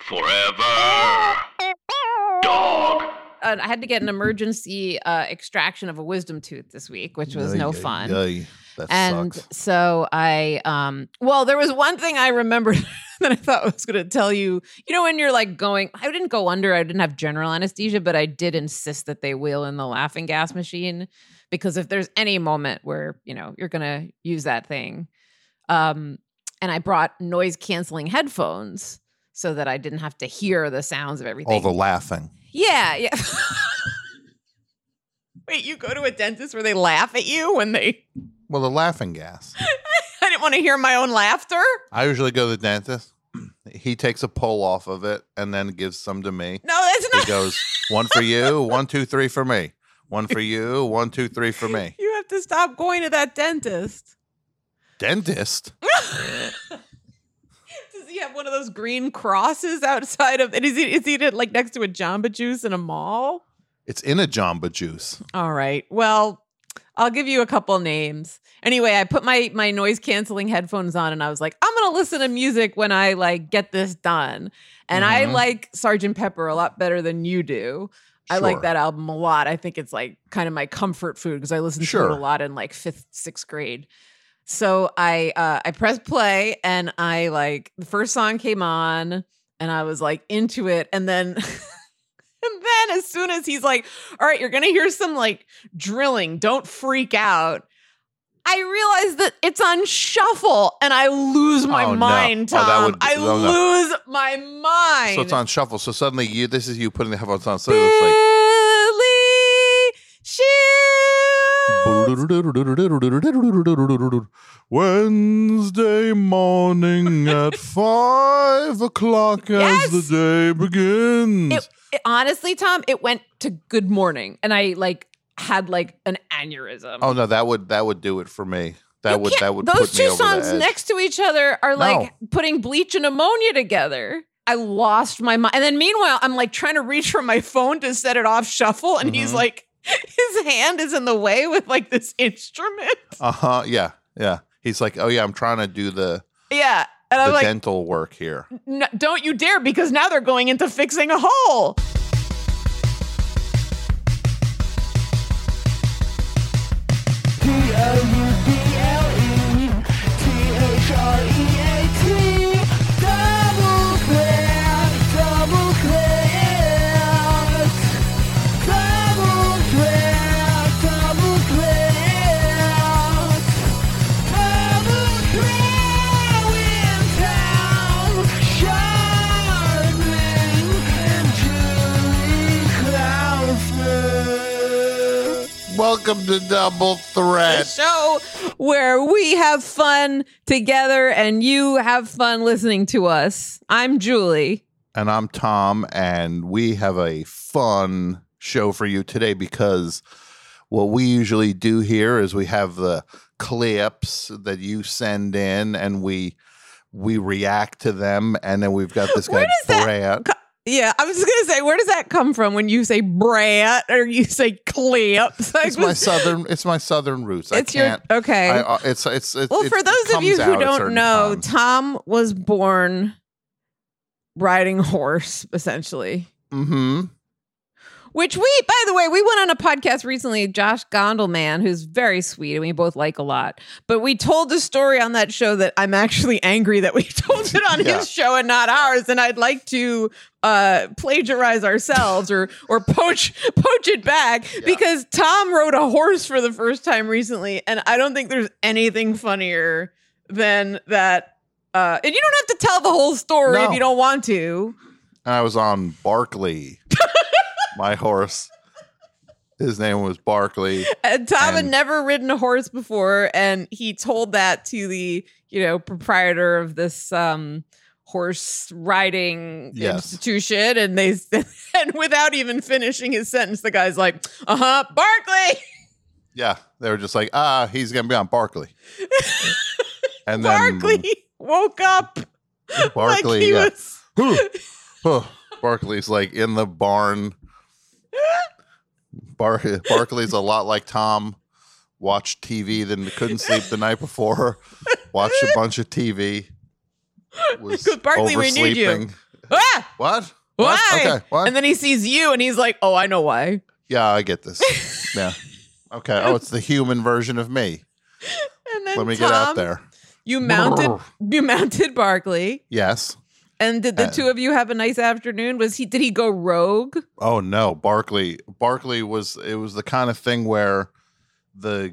Forever. Dog. I had to get an emergency extraction of a wisdom tooth this week, which was no fun. That And sucks. so I, there was one thing I remembered that I thought I was going to tell you. You know, when you're like going, I didn't go under, I didn't have general anesthesia, but I did insist that they wheel in the laughing gas machine because if there's any moment where, you know, you're going to use that thing. And I brought noise canceling headphones so that I didn't have to hear the sounds of everything. All the laughing. Yeah. Wait, you go to a dentist where they laugh at you when they... Well, the laughing gas. I didn't want to hear my own laughter. I usually go to the dentist. He takes a pull off of it and then gives some to me. No, that's not... He goes, 1 for you, 1, 2, 3 for me. 1 for you, 1, 2, 3 for me. You have to stop going to that dentist. Dentist? Does he have one of those green crosses outside of... Is he like next to a Jamba Juice in a mall? It's in a Jamba Juice. All right. Well, I'll give you a couple names. Anyway, I put my noise canceling headphones on and I was like, I'm going to listen to music when I like get this done. And I like Sgt. Pepper a lot better than you do. I like that album a lot. I think it's like kind of my comfort food because I listened to it a lot in like 5th, 6th grade. So I pressed play and I like the first song came on and I was like into it. And then as soon as he's like, all right, you're going to hear some like drilling. Don't freak out. I realized that it's on shuffle and I lose my mind, Tom. Lose my mind. So it's on shuffle. So suddenly this is you putting the headphones on. So Billy it's like Wednesday morning at 5 o'clock as the day begins. Honestly, Tom, it went to Good Morning, and I like had like an aneurysm. Oh no, that would do it for me. That would those put me two over songs the edge. next to each other are like putting bleach and ammonia together. I lost my mind, and then meanwhile, I'm like trying to reach for my phone to set it off shuffle, and he's like, his hand is in the way with like this instrument. Yeah. He's like, oh yeah, I'm trying to do the And I'm like, dental work here. No, don't you dare, because now they're going into fixing a hole. Welcome to Double Threat, the show where we have fun together and you have fun listening to us. I'm Julie. And I'm Tom, and we have a fun show for you today because what we usually do here is we have the clips that you send in and we react to them, and then we've got this guy Brant. Yeah, I was just going to say, where does that come from when you say brat or you say clips? It's my southern roots. It's I can't. Okay. Well, for those of you who don't know, times. Tom was born riding horse, essentially. Mm-hmm. Which by the way, we went on a podcast recently, Josh Gondelman, who's very sweet and we both like a lot. But we told the story on that show that I'm actually angry that we told it on his show and not ours. And I'd like to plagiarize ourselves or poach it back because Tom rode a horse for the first time recently. And I don't think there's anything funnier than that. And you don't have to tell the whole story if you don't want to. I was on Barkley. My horse. His name was Barkley. And Tom had never ridden a horse before, and he told that to the, proprietor of this horse riding institution, and and without even finishing his sentence, the guy's like, Barkley. Yeah, they were just like, he's gonna be on Barkley. And Barkley woke up. Barkley, like he was. Barkley's like in the barn. Barkley's a lot like Tom. Watched TV, then couldn't sleep the night before. Watched a bunch of TV. Was Barkley, we need you. Ah! What? Why? Okay. What? And then he sees you and he's like, oh, I know why. Yeah, I get this. Yeah. Okay. Oh, it's the human version of me. And then Let me get out there. You mounted Barkley. Yes. And did the two of you have a nice afternoon? Did he go rogue? Oh no, Barkley was the kind of thing where the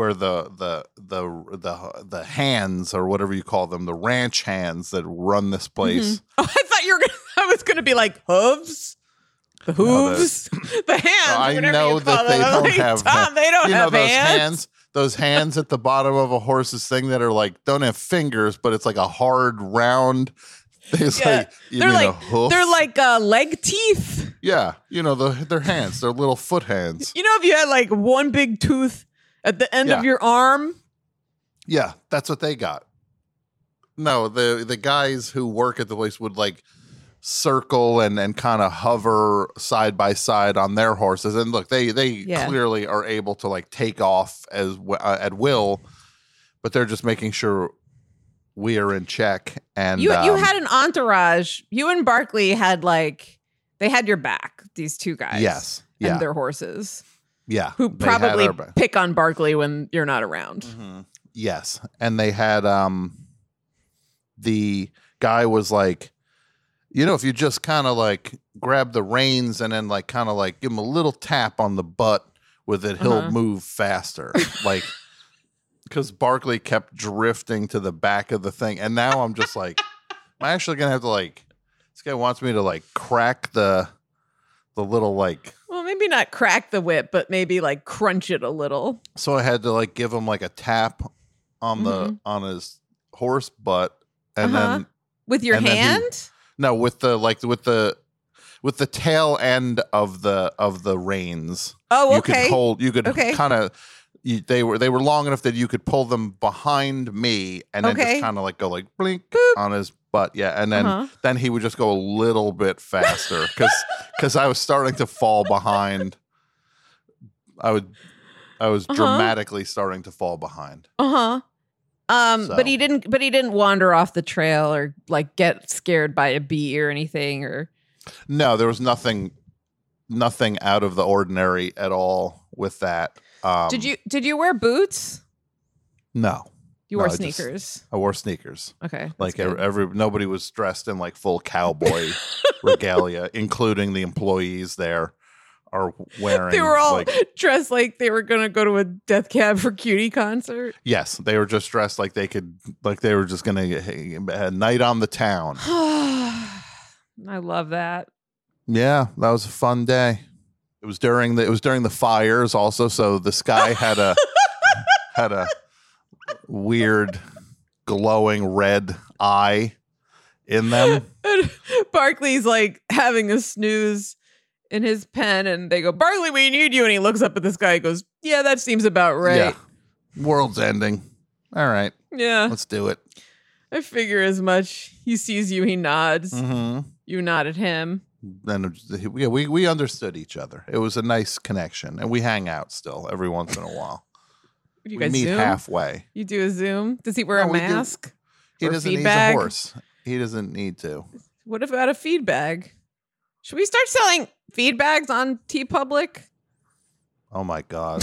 hands or whatever you call them, the ranch hands that run this place. Oh, I thought I was gonna be like hooves. The hooves, the hands. I know that they don't have. Tom, they don't have those hands. Those hands at the bottom of a horse's thing that are like don't have fingers, but it's like a hard round. It's like they're like leg teeth. Yeah, their hands, they're little foot hands. If you had like one big tooth at the end of your arm. Yeah, that's what they got. No, the guys who work at the place would like circle and kind of hover side by side on their horses, and look, they clearly are able to like take off at will, but they're just making sure we are in check. And you had an entourage. You and Barkley had they had your back. These two guys, yes, and their horses, who they probably pick on Barkley when you're not around. Mm-hmm. Yes, and they had the guy was like, if you just kind of like grab the reins and then like kind of like give him a little tap on the butt with it, he'll move faster. Like, because Barkley kept drifting to the back of the thing. And now I'm just like, I'm actually going to have to like, this guy wants me to like crack the little like. Well, maybe not crack the whip, but maybe like crunch it a little. So I had to like give him like a tap on on his horse butt. And then. With your hand? No, with the tail end of the reins. Oh, okay. You could kind of. They were long enough that you could pull them behind me and then just kind of like go like blink boop on his butt. Yeah, and then he would just go a little bit faster because I was starting to fall behind. I was dramatically starting to fall behind. But he didn't wander off the trail or like get scared by a bee or anything or. No, there was nothing out of the ordinary at all with that. Did you wear boots? No. You wore sneakers. I wore sneakers. Okay. Like nobody was dressed in like full cowboy regalia, including the employees there are wearing. They were all dressed like they were going to go to a Death Cab for Cutie concert. Yes, they were just dressed like they were just going to a night on the town. I love that. Yeah, that was a fun day. It was during the fires also, so the sky had a weird glowing red eye in them. And Barkley's like having a snooze in his pen, and they go, "Barkley, we need you." And he looks up at this guy and goes, "Yeah, that seems about right." Yeah. World's ending. All right. Yeah. Let's do it. I figure as much. He sees you, he nods. Mm-hmm. You nod at him. Then we understood each other. It was a nice connection, and we hang out still every once in a while. You we guys meet Zoom? Halfway. You do a Zoom? Does he wear a mask? He doesn't. He's a horse. He doesn't need to. What about a feed bag? Should we start selling feed bags on TeePublic? Oh my God.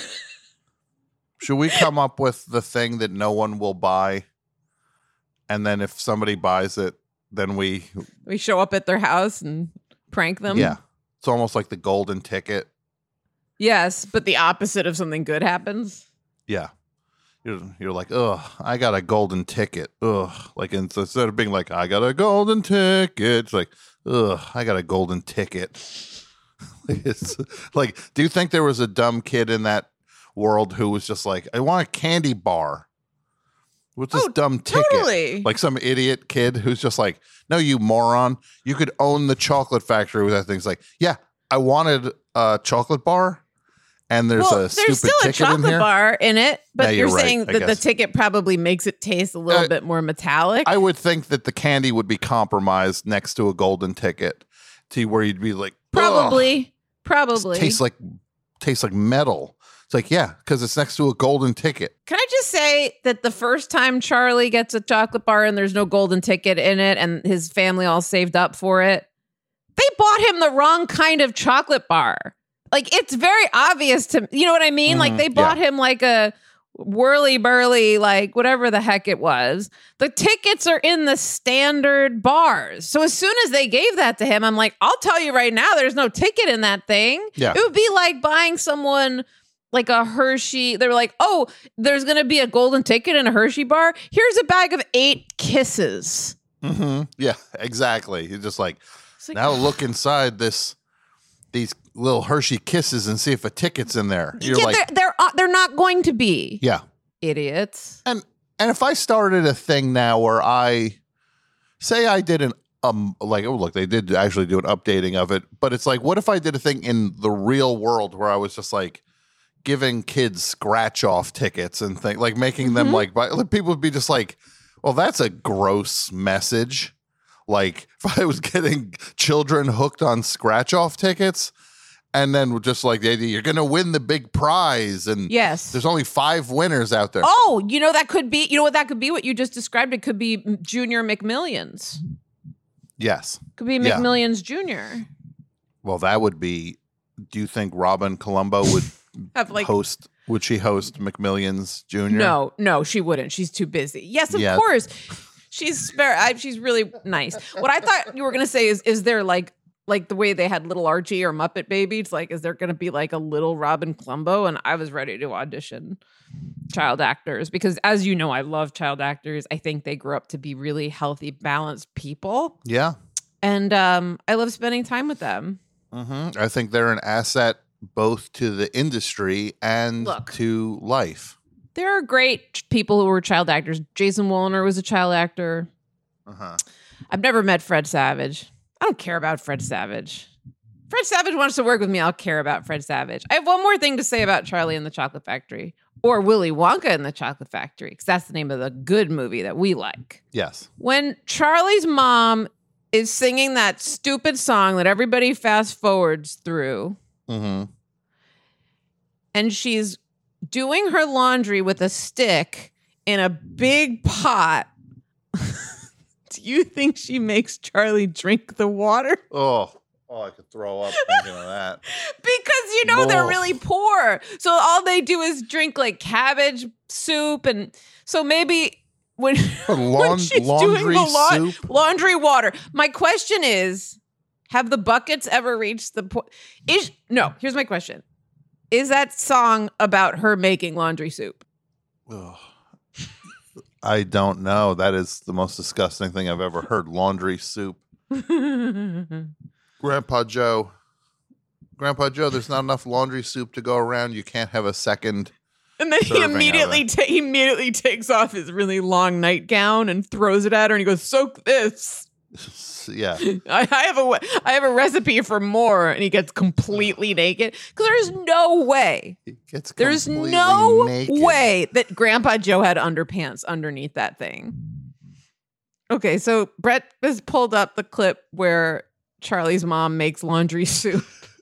Should we come up with the thing that no one will buy? And then if somebody buys it, then we show up at their house and prank them? Yeah. It's almost like the golden ticket. Yes, but the opposite of something good happens. Yeah. You're like, ugh, I got a golden ticket. Ugh. Like instead of being like, I got a golden ticket, it's like, ugh, I got a golden ticket. It's like, do you think there was a dumb kid in that world who was just like, I want a candy bar? What's this dumb ticket? Totally. Like some idiot kid who's just like, no, you moron. You could own the chocolate factory with that thing. It's like, yeah, I wanted a chocolate bar. And there's a stupid still a ticket in chocolate here. Bar in it, but Yeah, you're right, saying that the ticket probably makes it taste a little bit more metallic. I would think that the candy would be compromised next to a golden ticket to where you'd be like, Probably. It tastes like tastes like metal. It's like, yeah, because it's next to a golden ticket. Can I just say that the first time Charlie gets a chocolate bar and there's no golden ticket in it and his family all saved up for it, they bought him the wrong kind of chocolate bar. Like, it's very obvious to, you know what I mean? Like, they bought him like a whirly burly, like whatever the heck it was. The tickets are in the standard bars. So as soon as they gave that to him, I'm like, I'll tell you right now, there's no ticket in that thing. Yeah. It would be like buying someone like a Hershey. They were like, oh, there's going to be a golden ticket in a Hershey bar. Here's a bag of 8 kisses. Mm-hmm. Yeah, exactly. You're just like, now look inside these little Hershey kisses and see if a ticket's in there. You're like, they're not going to be. Yeah. Idiots. And if I started a thing now where I say I did they did actually do an updating of it, but it's like, what if I did a thing in the real world where I was just like giving kids scratch off tickets and things, like making them like people would be just like, well, that's a gross message. Like, if I was getting children hooked on scratch off tickets, and then just like the idea, you're going to win the big prize, and yes, there's only 5 winners out there. Oh, that could be. You know what that could be? What you just described. It could be Junior McMillions. Yes, could be McMillions Junior. Well, that would be. Do you think Robin Colombo would have host? Would she host McMillions Junior? No, she wouldn't. She's too busy. Yes, of course. She's she's really nice. What I thought you were going to say is there like the way they had Little Archie or Muppet Babies? Like, is there going to be like a little Robin Colombo? And I was ready to audition child actors because, as you know, I love child actors. I think they grow up to be really healthy, balanced people. Yeah. And I love spending time with them. Mm-hmm. I think they're an asset both to the industry and to life. There are great people who were child actors. Jason Woliner was a child actor. Uh-huh. I've never met Fred Savage. I don't care about Fred Savage. Fred Savage wants to work with me. I'll care about Fred Savage. I have one more thing to say about Charlie and the Chocolate Factory, or Willy Wonka and the Chocolate Factory, because that's the name of the good movie that we like. Yes. When Charlie's mom is singing that stupid song that everybody fast forwards through, and she's doing her laundry with a stick in a big pot. Do you think she makes Charlie drink the water? Oh, I could throw up thinking of that. Because they're really poor. So all they do is drink like cabbage soup. And so maybe when she's doing the laundry water. My question is, have the buckets ever reached the point? Here's my question. Is that song about her making laundry soup? Ugh. I don't know. That is the most disgusting thing I've ever heard. Laundry soup. Grandpa Joe, there's not enough laundry soup to go around. You can't have a second. And then he immediately takes off his really long nightgown and throws it at her and he goes, soak this. Yeah. I have a recipe for more, and he gets completely naked because there's no way. There's no way that Grandpa Joe had underpants underneath that thing. Okay, so Brett has pulled up the clip where Charlie's mom makes laundry soup.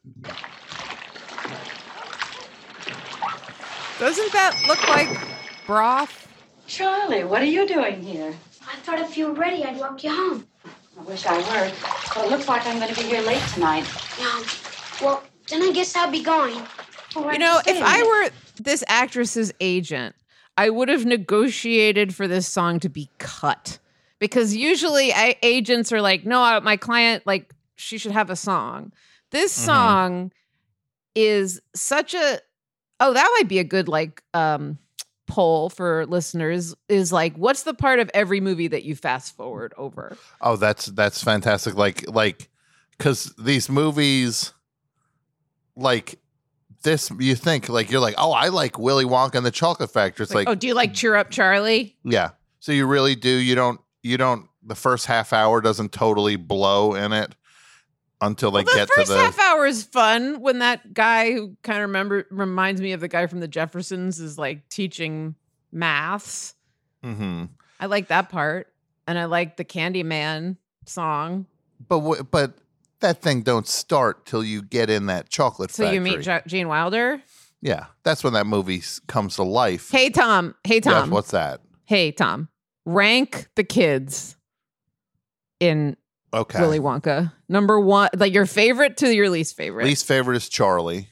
Doesn't that look like broth? Charlie, what are you doing here? I thought if you were ready, I'd walk you home. I wish I were, but it looks like I'm going to be here late tonight. Well, then I guess I'll be going. If I were this actress's agent, I would have negotiated for this song to be cut. Because usually agents are like, no, my client, like, she should have a song. This song is such a... Oh, that might be a good, like... poll for listeners is like, what's the part of every movie that you fast forward over? Oh, that's fantastic. Like, because these movies, like this, you think like you're like, oh, I like Willy Wonka and the Chocolate Factory. It's like, oh, do you like Cheer Up Charlie? Yeah. So you really do. You don't. The first half hour doesn't totally blow in it until they get to the first half hour is fun when that guy who kind of reminds me of the guy from the Jeffersons is like teaching maths. Mm-hmm. I like that part, and I like the Candyman song. But that thing don't start till you get in that chocolate So factory. you meet Gene Wilder? Yeah, that's when that movie comes to life. Hey, Tom. Yes, what's that? Hey, Tom. Rank the kids in Okay. Willy Wonka. Number one, like your favorite to your least favorite. Least favorite is Charlie.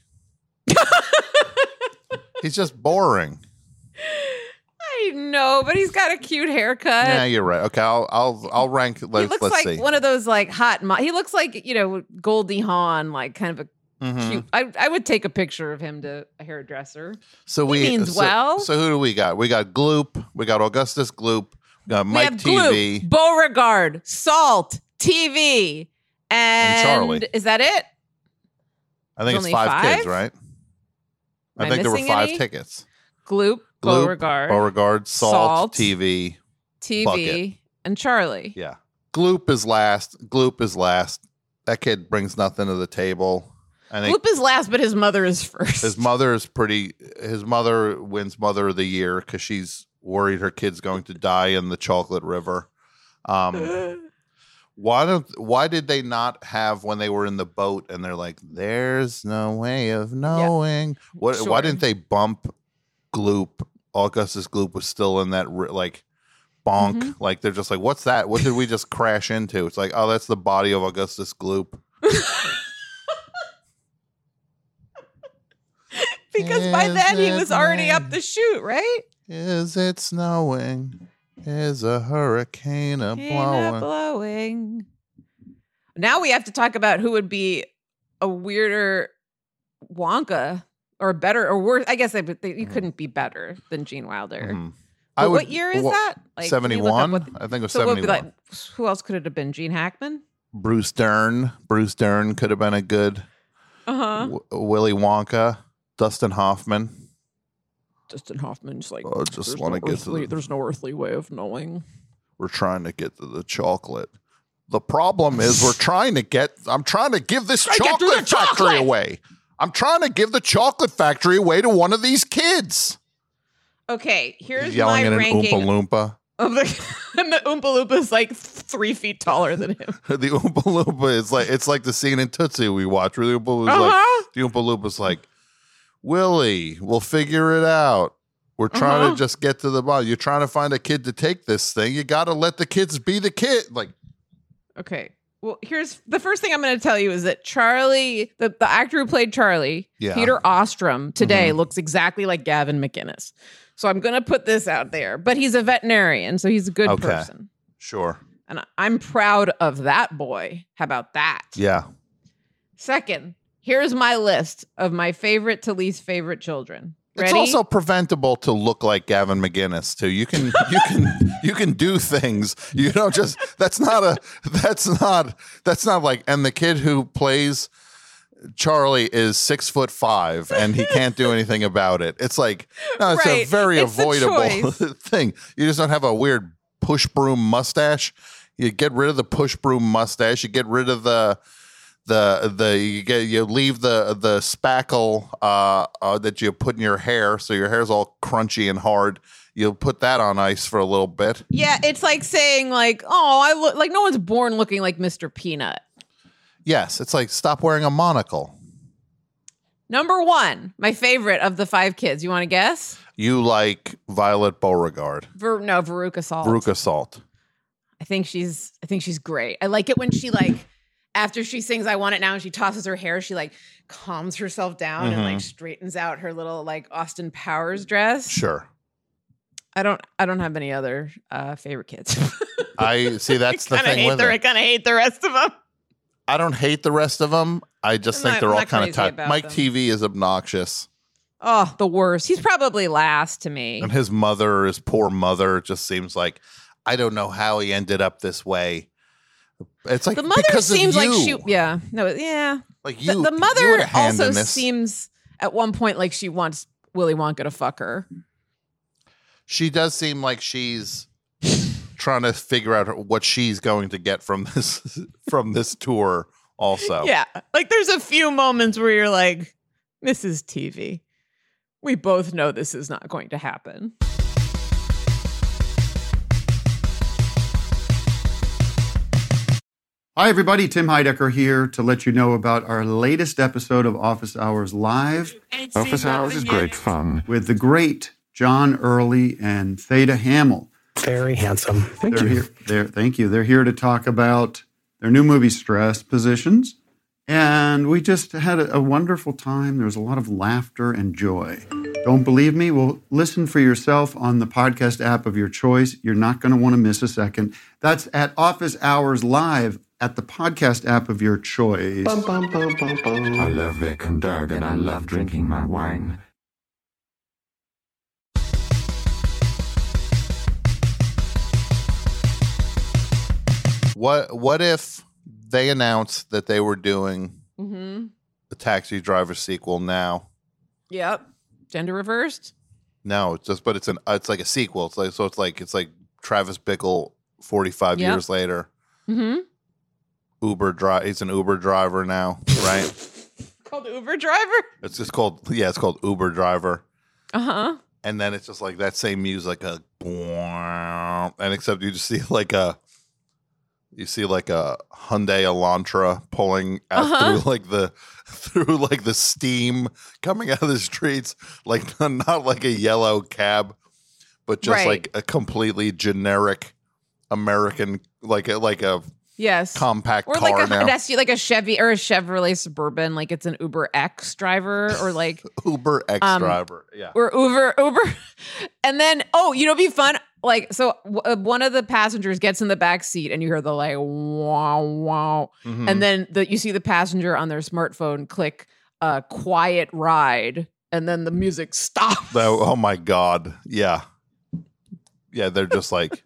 He's just boring. I know, but he's got a cute haircut. Yeah, you're right. Okay, I'll rank. He Let's looks like see. one of those like hot. He looks like Goldie Hawn, like kind of a Mhm. cute. I would take a picture of him to a hairdresser. So He means well. So who do we got? We got Gloop. We got Augustus Gloop. We got We Mike have TV. Gloop, Beauregard, Salt, TV, and Charlie. Is that it? I think Only it's 5 5? kids, right? Am I I think there were missing 5 any? tickets. Gloop, Gloop, Beauregard, Beauregard, Salt, TV. TV, Bucket. and Charlie. Yeah. Gloop is last. That kid brings nothing to the table. I think Gloop is last, but his mother is first. his mother wins Mother of the Year because she's worried her kid's going to die in the chocolate river. Why did they not have when they were in the boat and they're like, there's no way of knowing? Why Sure. didn't they bump Gloop? Augustus Gloop was still in that bonk. Mm-hmm. Like they're just like, what's that? What did we just crash into? It's like, oh, that's the body of Augustus Gloop. Because by Is then he it was already me? up the chute, right? Is it snowing? Is a hurricane a blowing? Blowing. Now we have to talk about who would be a weirder Wonka or better or worse. I guess you couldn't be better than Gene Wilder. Mhm. But what year is that? Like, can you look up 71? what I think it was so what would 71. be like? Who else could it have been? Gene Hackman? Bruce Dern. Bruce Dern could have been a good Uh-huh. Willy Wonka. Dustin Hoffman. Dustin Hoffman's like, I just want to get to the, there's no earthly way of knowing. we're trying to get to the chocolate. The problem is I'm trying to give this Try to get to chocolate the factory chocolate! away. I'm trying to give the chocolate factory away to one of these Okay, here's He's yelling my at an ranking Oompa Loompa. of the and the Oompa Loompa is like 3 feet taller than him. The Oompa Loompa is like, it's like the scene in Tootsie we watch where the Oompa Loompa's Uh-huh. the Oompa Loompa's like, Willie, we'll figure it out. We're trying to just get to the bottom. You're trying to find a kid to take this thing. You got to let the kids be the kid. Like, Okay. Well, here's the first thing I'm going to tell you is that Charlie, the actor who played Charlie, Yeah. Peter Ostrom, today looks exactly like Gavin McInnes. So I'm going to put this out there. But he's a veterinarian, so he's a good Okay. person. sure. And I'm proud of that boy. How about that? Yeah. Second, here's my list of my favorite to least favorite children. Ready? It's also preventable to look like Gavin McGinnis too. You can do things. You don't just that's not like, and the kid who plays Charlie is 6'5" and he can't do anything about it. It's like, no, it's a Right. very It's a avoidable choice. thing. You just don't have a weird push broom mustache. You get rid of the push broom mustache. You get rid of you leave the spackle that you put in your hair, so your hair's all crunchy and hard. You'll put that on ice for a little bit. Yeah, it's like saying like, oh, I look like no one's born looking like Mr. Peanut. Yes, it's like stop wearing a monocle. Number 1, my favorite of the 5 kids. You want to guess? You like Violet Beauregard, Veruca Salt. Veruca Salt. I think she's great. I like it when she like after she sings I Want It Now and she tosses her hair, she like calms herself down and like straightens out her little like Austin Powers dress. Sure. I don't have any other favorite kids. I see. That's the thing with I it. kind of hate the rest of them. I don't hate the rest of them. I just I'm think not- they're I'm all not kind of crazy tight. about Mike them. TV is obnoxious, Oh, the worst. He's probably last to me. and his poor mother, just seems like I don't know how he ended up this way. It's like The mother because of seems like you. The Like you, the you mother had a hand also in this. seems at one point like she wants Willy Wonka to fuck her. She does seem like she's trying to figure out what she's going to get from this tour. Also, Yeah. Like there's a few moments where you're like, this is TV. We both know this is not going to happen. Hi, everybody. Tim Heidecker here to let you know about our latest episode of Office Hours Live. Office Hours is great fun. With the great John Early and Theda Hamill. Very handsome. Thank you. Thank you. They're here to talk about their new movie, Stress Positions. And we just had a wonderful time. There was a lot of laughter and joy. Don't believe me? Well, listen for yourself on the podcast app of your choice. You're not going to want to miss a second. That's at Office Hours Live at the podcast app of your choice. Bum, bum, bum, bum, bum. I love Vic and Doug, and I love drinking my wine. What if they announced that they were doing Mm-hmm. the Taxi Driver sequel now? Yep. Gender reversed? No, it's like a sequel. It's like Travis Bickle 45 Yep. years later. Mm-hmm. He's an Uber driver now, right? Called Uber Driver? It's called Uber Driver. Uh-huh. And then it's just like that same music, and except you just see like a Hyundai Elantra pulling out through the steam coming out of the streets, like not like a yellow cab, but just like a completely generic American, like a Yes. compact or car like now. that's like a Chevy or a Chevrolet Suburban, like it's an Uber X driver or like Uber X driver, yeah, or Uber. And then, it'd be fun. Like, so one of the passengers gets in the back seat and you hear the like, wow, wow. Mhm. And then you see the passenger on their smartphone click quiet ride. And then the music stops. Oh my God. Yeah. Yeah. They're just like,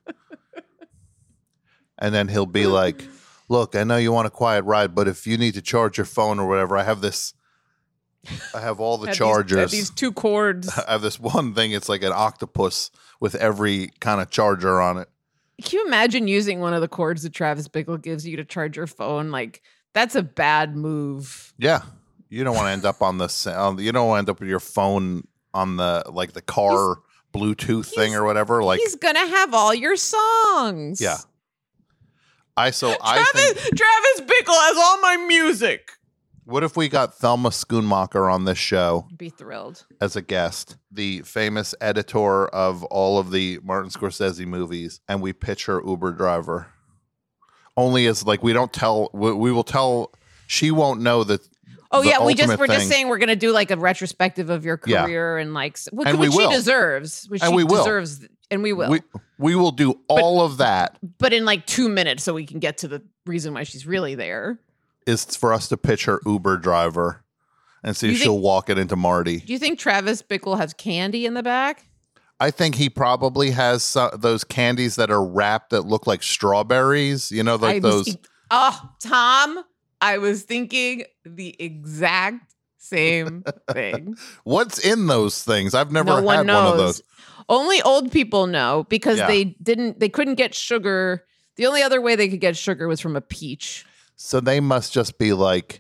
and then he'll be like, look, I know you want a quiet ride, but if you need to charge your phone or whatever, I have all the chargers. These two cords. I have this one thing. It's like an octopus with every kind of charger on it. Can you imagine using one of the cords that Travis Bickle gives you to charge your phone? Like, that's a bad move. Yeah. You don't want to end up on the sound. You don't want to end up with your phone on the car Bluetooth thing or whatever. Like, he's going to have all your songs. yeah. Travis Bickle has all my music. What if we got Thelma Schoonmaker on this show Be thrilled. as a guest, the famous editor of all of the Martin Scorsese movies, and we pitch her Uber driver? Only as like we will tell. She won't know that. Oh the yeah, we're just ultimate thing- saying we're gonna do like a retrospective of your Yeah. career and like And we which she will. deserves, which And she we will. deserves, and we will. We will do all of that. But in like 2 minutes, so we can get to the reason why she's really there. Is for us to pitch her Uber driver and see if You think- she'll walk it into Marty. Do you think Travis Bickle has candy in the back? I think he probably has those candies that are wrapped that look like strawberries. You know, like those. Tom, I was thinking the exact same thing. What's in those things? I've never No had one one knows. of those. Only old people know because Yeah. they couldn't get sugar. The only other way they could get sugar was from a peach. So they must just be like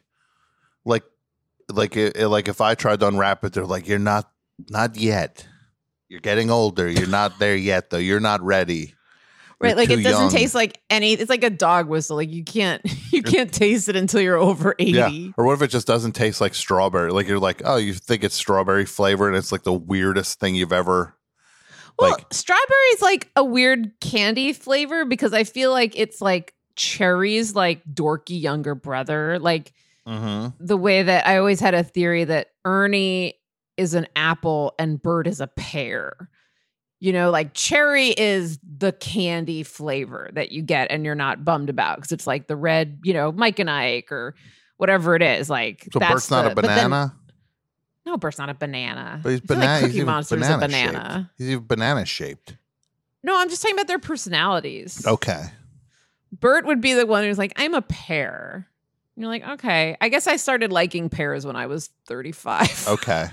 if I tried to unwrap it, they're like, you're not yet. You're getting older. You're not there yet, though. You're not ready. Right, You're like too it doesn't young. taste like any. It's like a dog whistle. Like you can't taste it until you're over 80. Yeah. Or what if it just doesn't taste like strawberry? Like you're like, oh, you think it's strawberry flavor, and it's like the weirdest thing you've ever. Well, like, strawberry is like a weird candy flavor because I feel like it's like cherry's like dorky younger brother. Like the way that I always had a theory that Ernie is an apple and Bert is a pear. You know, like cherry is the candy flavor that you get and you're not bummed about because it's like the red, Mike and Ike or whatever it is. Like so that's Bert's not a but then- banana, no, Bert's not a banana. but he's I feel banana. Like Cookie he's even Monster's banana a banana. shaped. He's even banana shaped. No, I'm just talking about their personalities. Okay. Bert would be the one who's like, I'm a pear. And you're like, okay. I guess I started liking pears when I was 35. Okay.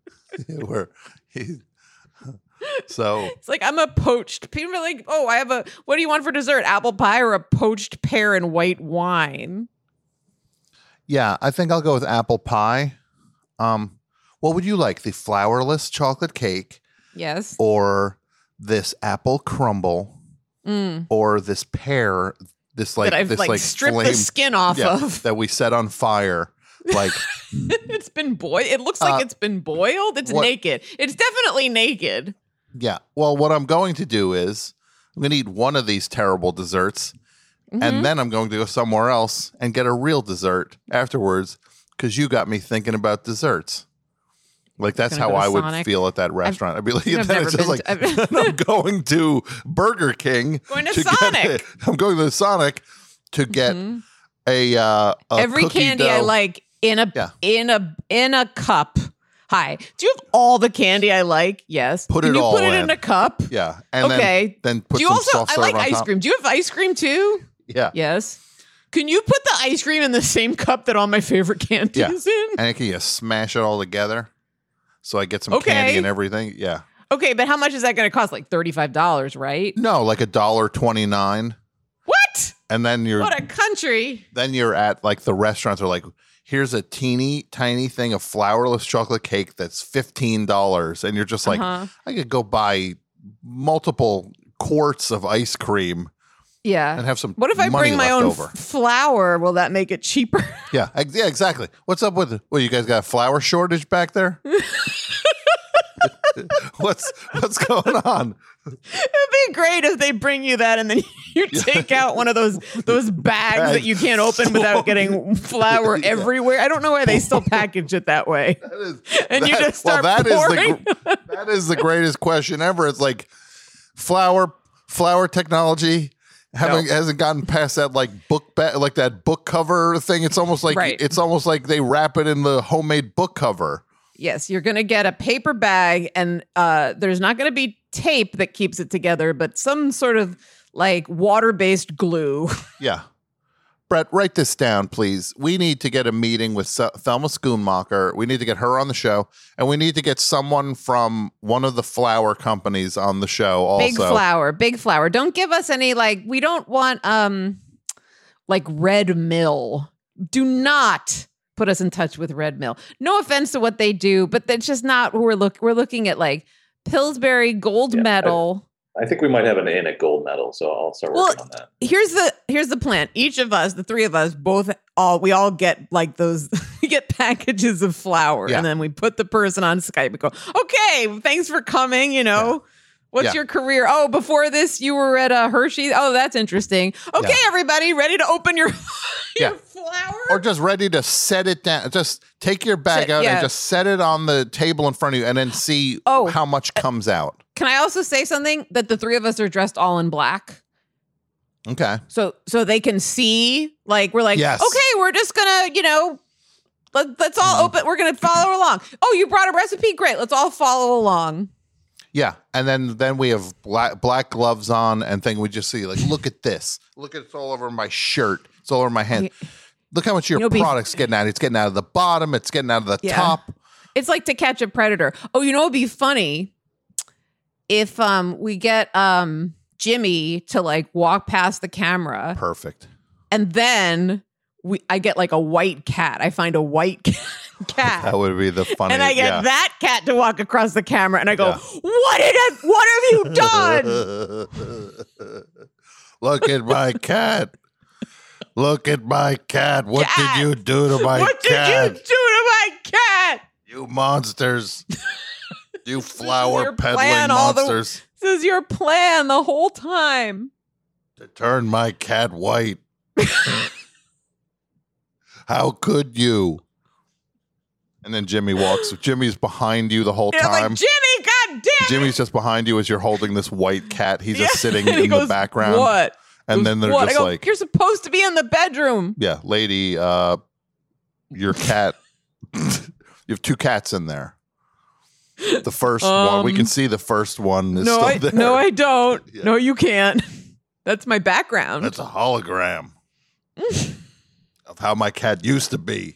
So It's like I'm a poached. People are like, oh, what do you want for dessert? Apple pie or a poached pear and white wine? yeah, I think I'll go with apple pie. What would you like? The flourless chocolate cake, Yes. or this apple crumble, Mm. or this pear this like that I've this like like stripped flame, the skin off of. that we set on fire. Like It's been boiled. It looks like it's been boiled. It's naked. It's definitely naked. yeah. Well, what I'm going to do is I'm going to eat one of these terrible desserts, and then I'm going to go somewhere else and get a real dessert afterwards because you got me thinking about desserts. Like that's how I would feel at that restaurant. I'd be like, then it's just like I'm going to Burger King. Going to Sonic. I'm going to Sonic to get a every cookie candy dough. I like in a cup. Hi. Do you have all the candy I like? Yes. Put Can it you all put it in. in a cup? Yeah. And okay. then put Do you some also? soft I serve like on ice top. cream. Do you have ice cream too? Yeah. Yes. Can you put the ice cream in the same cup that all my favorite candies in? And can you smash it all together so I get some candy and everything? Yeah. Okay, but how much is that going to cost? Like $35, right? No, like $1.29. What? And then What a country. then you're at like the restaurants are like, here's a teeny tiny thing of flourless chocolate cake that's $15. And you're just like, I could go buy multiple quarts of ice cream. Yeah. And have some What if I money bring my left own over. flour? Will that make it cheaper? Yeah, exactly. What's up with it? Well, you guys got a flour shortage back there? What's going on? It'd be great if they bring you that and then you take out one of those bags that you can't open without getting flour everywhere. I don't know why they still package it that way. You just start pouring. That is the greatest question ever. It's like flour technology hasn't gotten past that like like that book cover thing. It's almost like it's almost like they wrap it in the homemade book cover. Yes, you're going to get a paper bag and there's not going to be tape that keeps it together, but some sort of like water-based glue. Yeah. Brett, write this down, please. We need to get a meeting with Thelma Schoonmaker. We need to get her on the show, and we need to get someone from one of the flour companies on the show also. Big flour. Don't give us any we don't want like Red Mill. Do not put us in touch with Red Mill. No offense to what they do, but that's just not who we're looking at like Pillsbury Gold Medal. I think we might have an in at Gold Medal, so I'll start working on that. Here's the plan. Each of us, the three of us, we all get like those. We get packages of flour, and then we put the person on Skype and go, "Okay, thanks for coming. You know, what's your career? Oh, before this, you were at Hershey's. Oh, that's interesting. Okay, everybody, ready to open your flour, or just ready to set it down. Just take your bag out and just set it on the table in front of you, and then see how much comes out." Can I also say something that the three of us are dressed all in black? Okay. So they can see, like, we're like, okay, we're just gonna, let's all open. We're gonna follow along. Oh, you brought a recipe? Great. Let's all follow along. Yeah. And then we have black gloves on and we just see like, look at this. Look at it's all over my shirt. It's all over my hand. Look how much your product's getting out. It's getting out of the bottom. It's getting out of the top. It's like To Catch a Predator. Oh, it'd be funny if we get Jimmy to like walk past the camera. Perfect. And then I get like a white cat. I find a white cat. That would be the funniest. And I get that cat to walk across the camera and I go, what have you done? Look at my cat. Look at my cat. What did you do to my cat? What did you do to my cat? You monsters. You flour peddling monsters. This is your plan the whole time. To turn my cat white. How could you? And then Jimmy walks. Jimmy's behind you the whole time. Like, Jimmy, God damn it. Jimmy's just behind you as you're holding this white cat. He's just sitting in the background. What? And then they're just like, you're supposed to be in the bedroom. Yeah, lady, your cat. You have two cats in there. The first one, we can see the first one is still there. No, I don't. Yeah. No, you can't. That's my background. That's a hologram of how my cat used to be.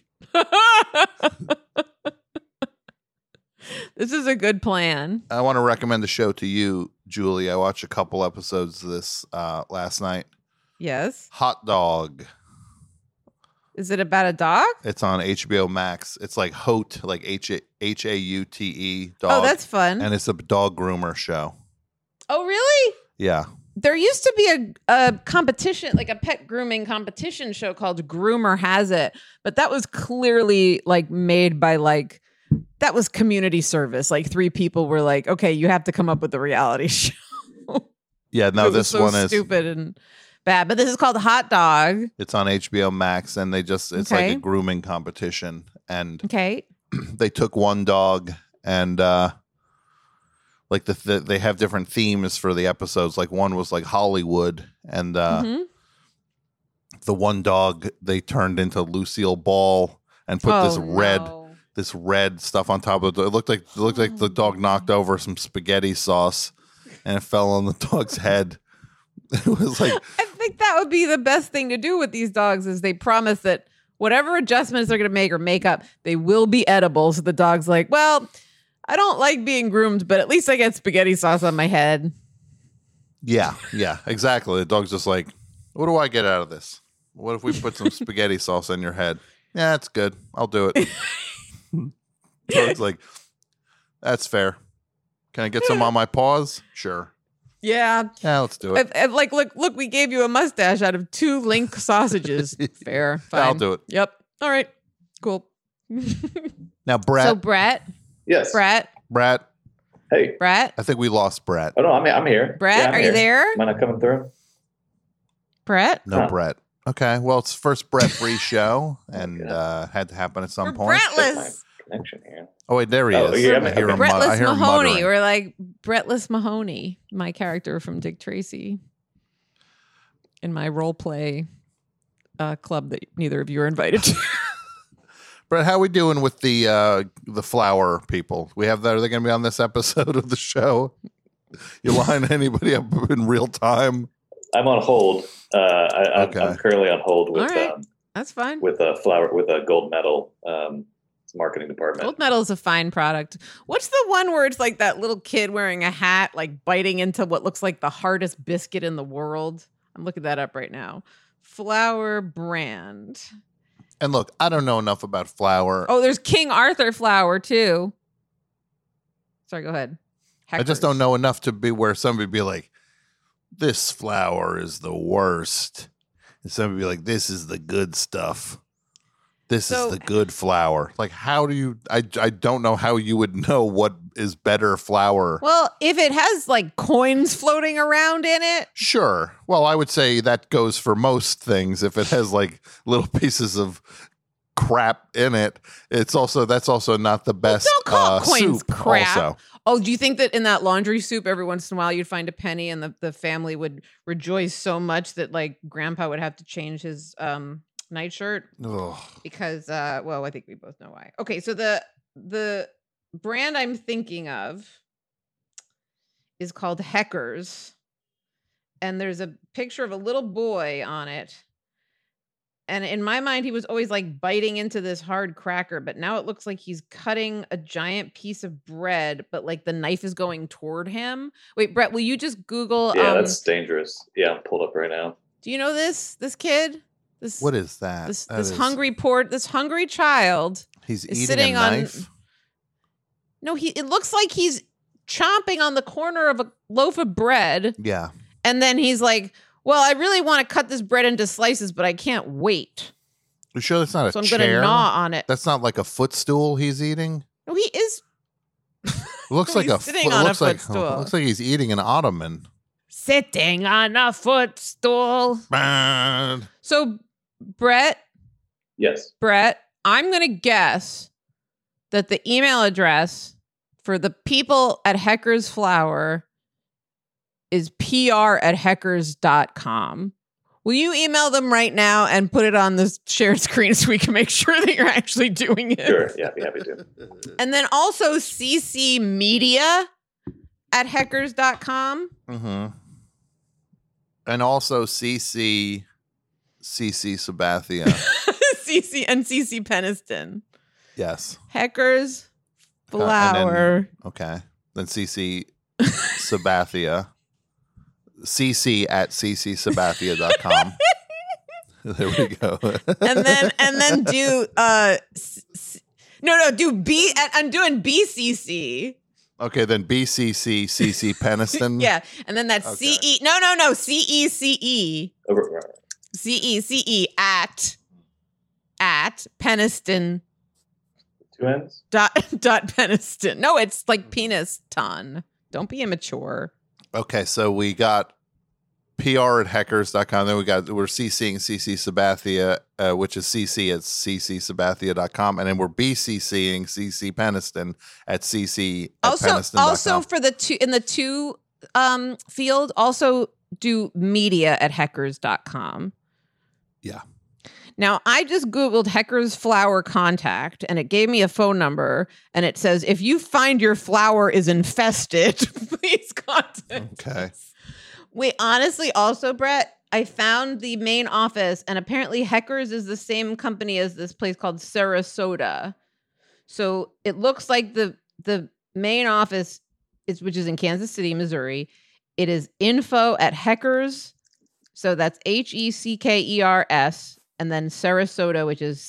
This is a good plan. I want to recommend the show to you, Julie. I watched a couple episodes of this last night. Yes. Hot Dog. Is it about a dog? It's on HBO Max. It's like Haute, like Haute dog. Oh, that's fun. And it's a dog groomer show. Oh, really? Yeah. there used to be a competition, like a pet grooming competition show called Groomer Has It, but that was clearly like made by like, that was community service. Like 3 people were like, okay, you have to come up with a reality show. Yeah, no, this so one is stupid and bad, but this is called Hot Dog. It's on HBO Max, and it's like a grooming competition, and they took one dog and like they have different themes for the episodes. Like one was like Hollywood, and the one dog they turned into Lucille Ball and put this red stuff on top of it. It looked like the dog knocked over some spaghetti sauce and it fell on the dog's head. It was like, I think that would be the best thing to do with these dogs is they promise that whatever adjustments they're going to make or make up, they will be edible. So the dog's like, well, I don't like being groomed, but at least I get spaghetti sauce on my head. Yeah, exactly. The dog's just like, what do I get out of this? What if we put some spaghetti sauce on your head? Yeah, that's good. I'll do it. Dog's like, that's fair. Can I get some on my paws? Sure. Yeah, let's do it. Like, look, we gave you a mustache out of 2 Link sausages. Fair, fine. I'll do it. Yep. All right. Cool. Now, Brett. So, Brett. Yes. Brett. Hey. Brett. I think we lost Brett. Oh no, I'm here. Brett, I'm are here. you there? Am I not coming through? Brett. No, Brett. Okay. Well, it's first Brett-free show, and had to happen at some point. Brettless. Connection here. Oh wait, there he is. Yeah, I hear him. Brettless Mahoney. Muttering. We're like Brettless Mahoney, my character from Dick Tracy, in my role play club that neither of you are invited to. Brett, how we doing with the flower people? We have that. Are they going to be on this episode of the show? You line anybody up in real time? I'm on hold. I'm currently on hold with that's fine. With a flower with a gold medal. Marketing department. Gold medal is a fine product. What's the one where it's like that little kid wearing a hat, like biting into what looks like the hardest biscuit in the world? I'm looking that up right now. Flower brand. And look, I don't know enough about flour. Oh, there's King Arthur flour too. Sorry, go ahead. I just don't know enough to be where somebody be like, this flour is the worst. And somebody be like, this is the good stuff. This is the good flour. Like, how do you, I don't know how you would know what is better flour. Well, if it has like coins floating around in it. Sure. Well, I would say that goes for most things. If it has like little pieces of crap in it, that's also not the best. Don't call coins soup crap. Also. Oh, do you think that in that laundry soup, every once in a while you'd find a penny and the family would rejoice so much that like grandpa would have to change his, nightshirt? Ugh. Because I think we both know why. Okay, so the brand I'm thinking of is called Heckers, and there's a picture of a little boy on it, and in my mind he was always like biting into this hard cracker, but now it looks like he's cutting a giant piece of bread, but like the knife is going toward him. Wait, Brett, will you just Google that's dangerous. I'm pulled up right now. Do you know this kid? What is that? This hungry child. He's is eating sitting a knife. No, it looks like he's chomping on the corner of a loaf of bread. Yeah. And then he's like, well, I really want to cut this bread into slices, but I can't wait. You sure that's not a chair? So I'm going to gnaw on it. That's not like a footstool he's eating? No, he is. Looks like sitting on a footstool. Looks like he's eating an ottoman. Sitting on a footstool. Bad. So, Brett. Yes. Brett, I'm going to guess that the email address for the people at Heckers Flour is pr@heckers.com. Will you email them right now and put it on the shared screen so we can make sure that you're actually doing it? Sure. Yeah, I'd be happy to. And then also ccmedia@heckers.com. Mm-hmm. And also CC Sabathia. CC Peniston. Yes. Heckers Flour. Then CC Sabathia. cc@ccsabathia.com. There we go. and then do do B. I'm doing BCC. Okay, then BCC, CC Peniston. Yeah, and then that's Okay. CE. No, CECE. CECE at Peniston. Two N's? Dot Peniston. No, it's like penis ton. Don't be immature. Okay, so we got PR@heckers.com. Then we're CCing CC Sabathia, which is CC at ccsabathia.com. And then we're BCCing CC Peniston at CC at Peniston.com. Also for the two field, also do media at heckers.com. Yeah. Now, I just Googled Hecker's flower contact, and it gave me a phone number, and it says, if you find your flower is infested, please contact us. Wait, honestly, also, Brett, I found the main office, and apparently Hecker's is the same company as this place called Sarasota. So it looks like the main office, which is in Kansas City, Missouri. It is info@Heckers. So that's HECKERS. And then Sarasota, which is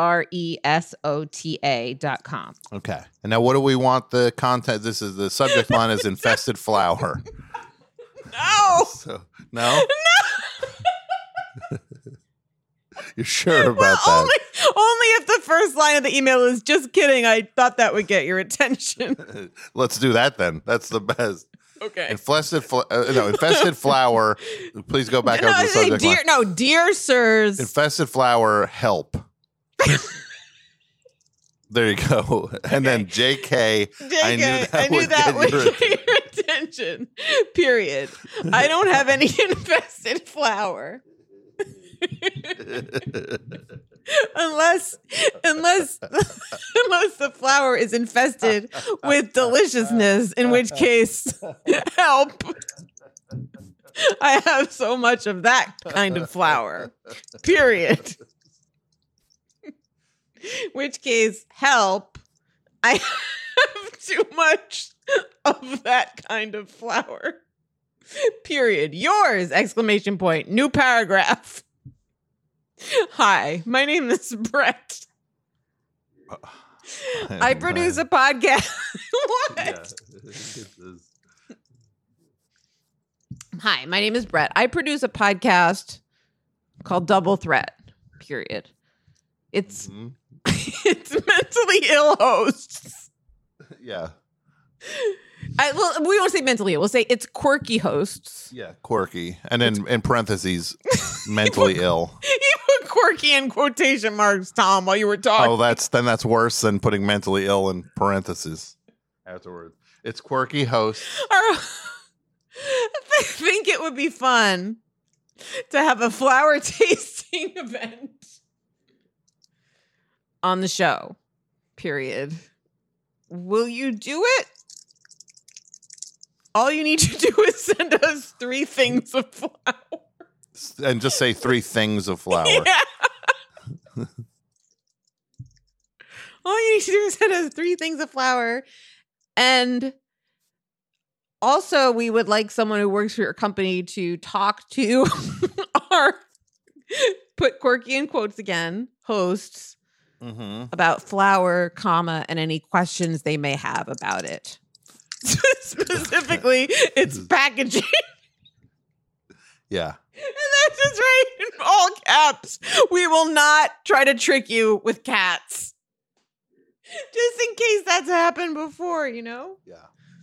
CERESOTA.com. Okay. And now what do we want the content? This is the subject line is infested flower. No. No? You're sure about that? Only if the first line of the email is just kidding. I thought that would get your attention. Let's do that then. That's the best. Okay. Infested flower. Please go back over to the subject line. Dear sirs. Infested flower, help. There you go. And then JK. I knew that would get your attention. Period. I don't have any infested flower. unless the flower is infested with deliciousness, in which case, help. I have so much of that kind of flower. Period. Which case, help. I have too much of that kind of flower. Period. Yours! ! New paragraph. Hi, my name is Brett. I produce a podcast. What? Hi, my name is Brett. I produce a podcast called Double Threat. Period. It's it's mentally ill hosts. Yeah. We won't say mentally ill. We'll say it's quirky hosts. Yeah, quirky. And then in parentheses, mentally ill. You put quirky in quotation marks, Tom, while you were talking. Oh, that's worse than putting mentally ill in parentheses afterwards. It's quirky hosts. I think it would be fun to have a flower tasting event on the show. Period. Will you do it? All you need to do is send us 3 things of flour. And just say 3 things of flour. Yeah. All you need to do is send us 3 things of flour. And also, we would like someone who works for your company to talk to our, put quirky in quotes again, hosts about flour, and any questions they may have about it. Specifically, it's packaging. Yeah. And that's just right in all caps. We will not try to trick you with cats. Just in case that's happened before, you know? Yeah.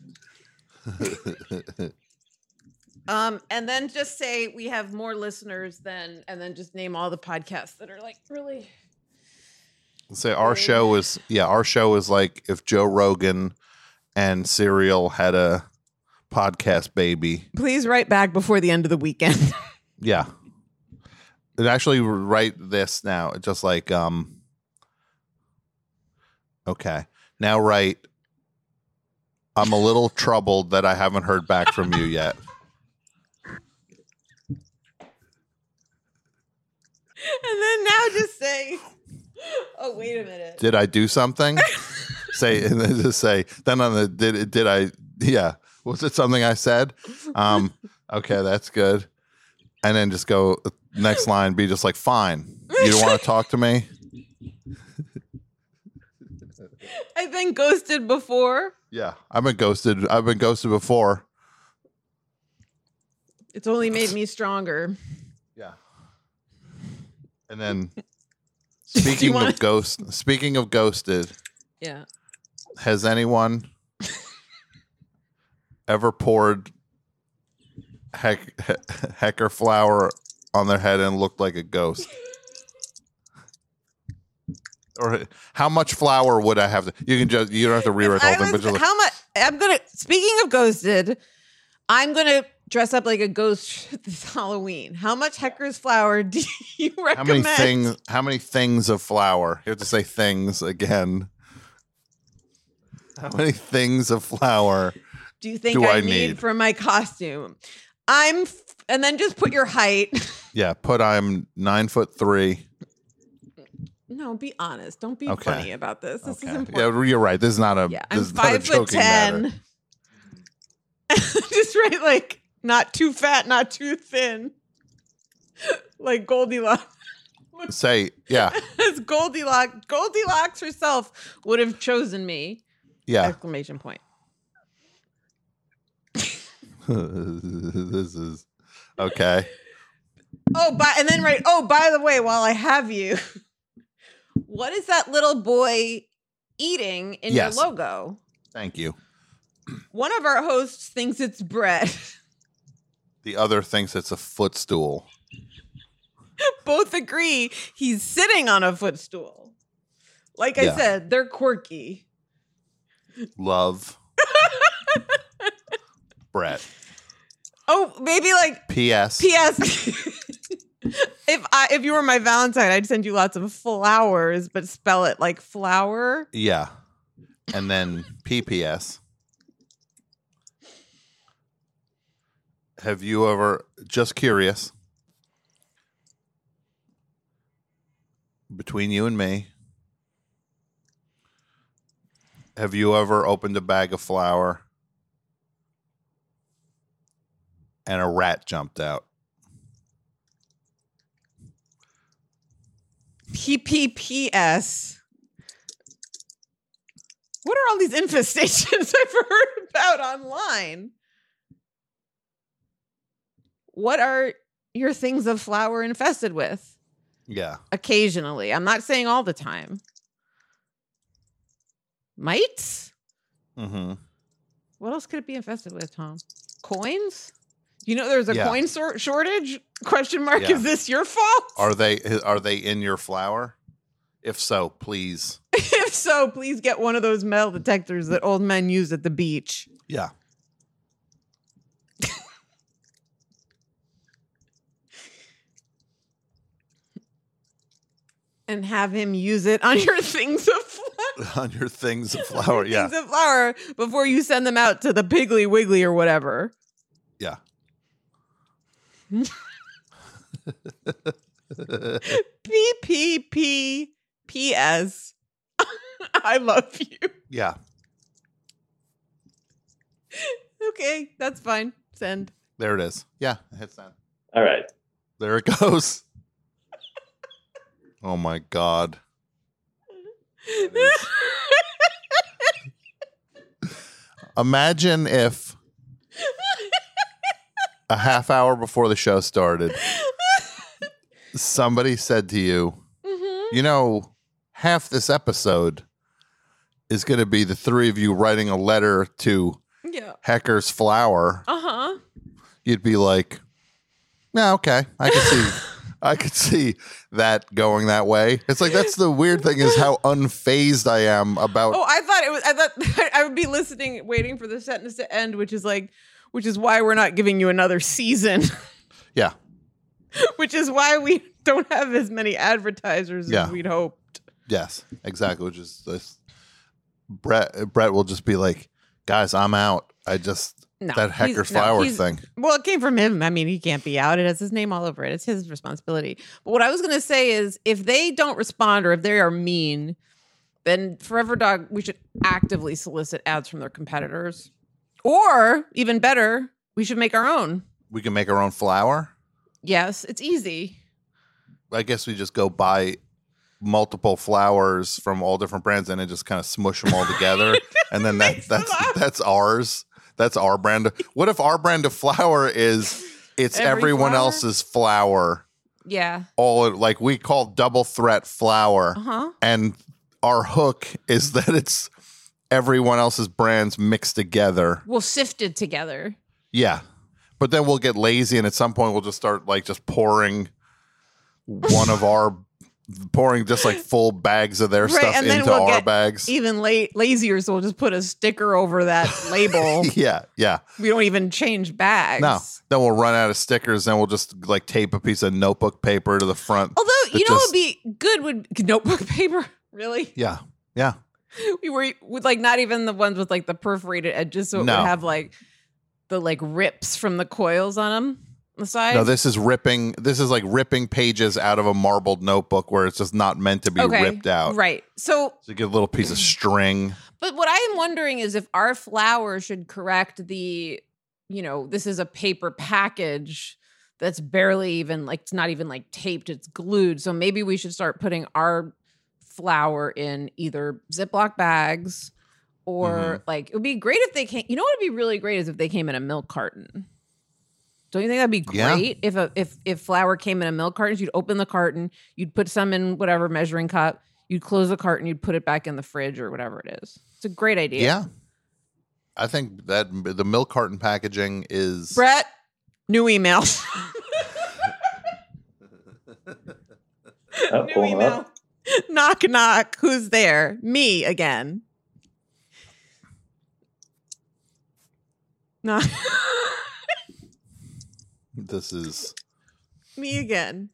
And then just say we have more listeners and then just name all the podcasts that are like really. Say our show is like if Joe Rogan and Serial had a podcast baby. Please write back before the end of the weekend. Yeah. And actually write this now. Just like, okay. Now write, I'm a little troubled that I haven't heard back from you yet. And then now just say, oh, wait a minute. Did I do something? Say, and then just say, then on the, did I, yeah. Was it something I said? Okay, that's good. And then just go, next line, be just like, fine. You don't want to talk to me? I I've been ghosted before. Yeah, I've been ghosted. I've been ghosted before. It's only made me stronger. Yeah. And then speaking of ghosted, Yeah. has anyone ever poured Hecker flour on their head and looked like a ghost? Or how much flour would I have to? You don't have to rewrite the whole thing. But just how much? Speaking of ghosted, I'm gonna dress up like a ghost this Halloween. How much Hecker's flour do you recommend? How many things of flour? You have to say things again. How many things of flour do you think I need for my costume? And then just put your height. Yeah, I'm 9'3". No, be honest. Don't be funny about this. This is important. Yeah, you're right. This is not a. Yeah, this I'm is not a 5'10". Just right, like not too fat, not too thin, like Goldilocks. Say, yeah. As Goldilocks herself would have chosen me. Yeah. Exclamation point. This is okay. By the way, while I have you, what is that little boy eating in your logo? Thank you. One of our hosts thinks it's bread. The other thinks it's a footstool. Both agree he's sitting on a footstool. Like I said, they're quirky. Love. Brett. Oh, maybe like P.S. If you were my Valentine, I'd send you lots of flowers, but spell it like flower. Yeah. And then P.P.S. Have you ever, just curious, between you and me, have you ever opened a bag of flour and a rat jumped out? PPPS. What are all these infestations I've heard about online? What are your things of flour infested with? Yeah. Occasionally. I'm not saying all the time. Mites? Mm-hmm. What else could it be infested with, Tom? Coins? You know there's a coin shortage? Question mark. Yeah. Is this your fault? Are they in your flour? If so, please. If so, please get one of those metal detectors that old men use at the beach. Yeah. And have him use it on your things of flour. On your things of flour, yeah. Things of flour before you send them out to the Piggly Wiggly or whatever. Yeah. PPPPS. I love you. Yeah. Okay, that's fine. Send. There it is. Yeah, hit send. All right. There it goes. Oh my God. Imagine if a half hour before the show started, somebody said to you, you know, half this episode is going to be the three of you writing a letter to Hecker's Flour. Uh-huh. You'd be like, yeah, okay. I could see that going that way. It's like, that's the weird thing is how unfazed I am about. Oh, I thought I would be listening, waiting for the sentence to end, which is why we're not giving you another season. Yeah. Which is why we don't have as many advertisers as we'd hoped. Yes, exactly. Which is this. Brett will just be like, guys, I'm out. That Hecker's Flour thing. Well, it came from him. I mean, he can't be out. It has his name all over it. It's his responsibility. But what I was going to say is if they don't respond or if they are mean, then Forever Dog, we should actively solicit ads from their competitors. Or even better, we should make our own. We can make our own flour? Yes, it's easy. I guess we just go buy multiple flowers from all different brands and then just kind of smush them all together. And then that's ours. That's our brand. What if our brand of flour is it's everyone flour? else's flour? Yeah. All like we call double threat flour. And our hook is that it's everyone else's brands mixed together. Well, sifted together. Yeah. But then we'll get lazy and at some point we'll just start like just pouring just like full bags of their stuff and then into we'll our get bags. Even lazier, so we'll just put a sticker over that label. Yeah. We don't even change bags. No. Then we'll run out of stickers and we'll just like tape a piece of notebook paper to the front. Although, you know what would be good would notebook paper? Really? Yeah. We were with like not even the ones with like the perforated edges, so it would have like the like rips from the coils on them. The side? No, this is like ripping pages out of a marbled notebook where it's just not meant to be ripped out. Right. So you get a little piece of string. But what I am wondering is if our flour should correct the, this is a paper package that's barely even like, it's not even like taped, it's glued. So maybe we should start putting our flour in either Ziploc bags or like, it would be great if they came, what would be really great is if they came in a milk carton. Don't you think that'd be great if flour came in a milk carton? You'd open the carton, you'd put some in whatever measuring cup, you'd close the carton, you'd put it back in the fridge or whatever it is. It's a great idea. Yeah. I think that the milk carton packaging is... Brett, new email. New email. Knock, knock. Who's there? Me again. Knock. This is me again.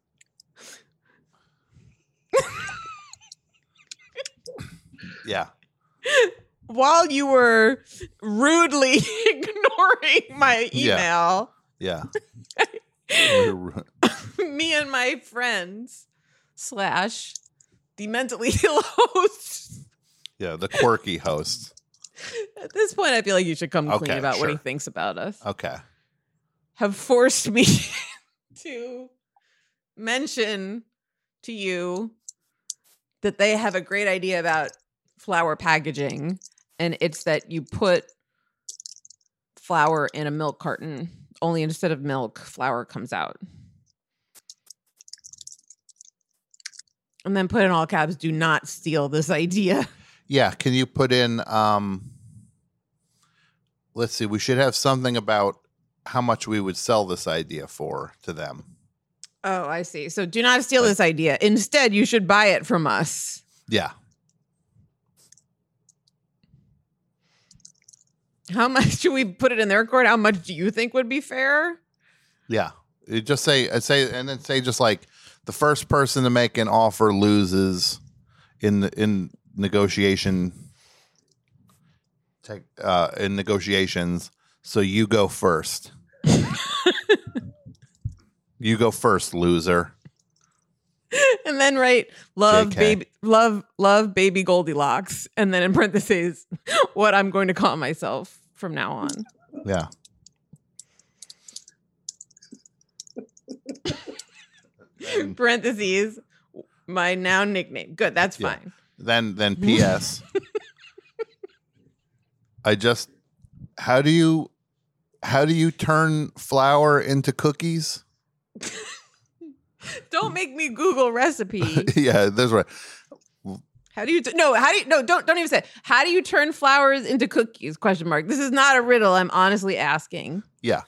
Yeah. While you were rudely ignoring my email. Yeah. Me and my friends / the mentally ill host. Yeah, the quirky host. At this point, I feel like you should come clean about what he sure. thinks about us. Okay. Have forced me to mention to you that they have a great idea about flour packaging, and it's that you put flour in a milk carton, only instead of milk, flour comes out. And then put in all caps, do not steal this idea. Yeah, can you put in, let's see, we should have something about how much we would sell this idea for to them. Oh, I see. So do not steal this idea. Instead, you should buy it from us. Yeah. How much should we put it in their court? How much do you think would be fair? Yeah. You just say just like the first person to make an offer loses in negotiations. So you go first. You go first, loser. And then write love JK. love baby Goldilocks, and then in parentheses what I'm going to call myself from now on. Yeah. Parentheses my now nickname. Good, that's fine. Then P.S. How do you turn flour into cookies? Don't make me Google recipe. Yeah, that's right. Don't even say it. How do you turn flowers into cookies? ? This is not a riddle. I'm honestly asking. Yeah.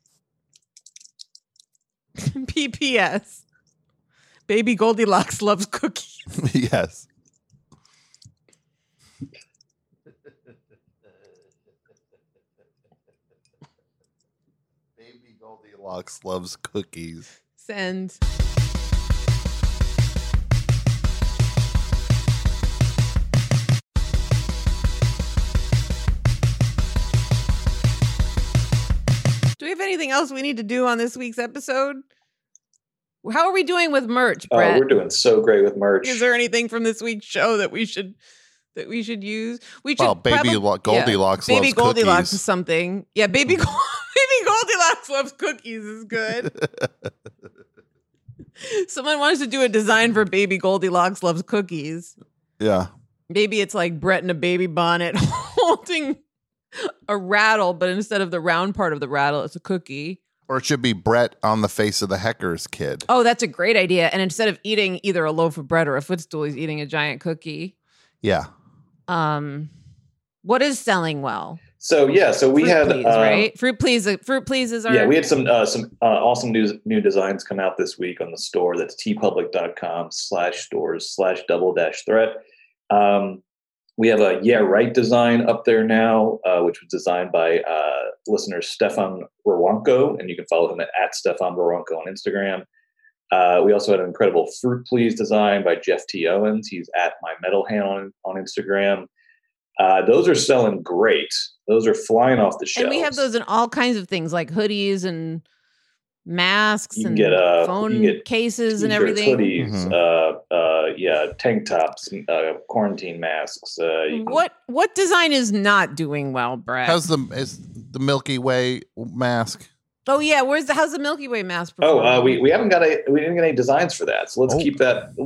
PPS. Baby Goldilocks loves cookies. Yes. Baby Goldilocks loves cookies. Send. Do we have anything else we need to do on this week's episode? How are we doing with merch, Brett? Oh, we're doing so great with merch. Is there anything from this week's show that we should use? We should. Baby Goldilocks loves Baby Goldilocks cookies. is something. Yeah, Baby Goldilocks loves cookies is good. Someone wants to do a design for Baby Goldilocks Loves Cookies. Yeah. Maybe it's like Brett in a baby bonnet holding a rattle, but instead of the round part of the rattle, it's a cookie. Or it should be Brett on the face of the Hecker's Kid. Oh, that's a great idea. And instead of eating either a loaf of bread or a footstool, he's eating a giant cookie. Yeah. What is selling well? So we Fruit had Please, right? Fruit Please is our... Yeah, we had some awesome new designs come out this week on the store. That's tpublic.com/stores/double-threat. We have a Yeah Right design up there now, which was designed by listener Stefan Rowanko, and you can follow him at Stefan Rowanko on Instagram. We also had an incredible Fruit Please design by Jeff T. Owens. He's at My Metal Hand on Instagram. Those are selling great. Those are flying off the shelves. And we have those in all kinds of things, like hoodies and masks and phone cases and everything. Hoodies, tank tops, quarantine masks. What design is not doing well, Brett? Is the Milky Way mask? Oh yeah, how's the Milky Way mask? We didn't get any designs for that. So let's keep that.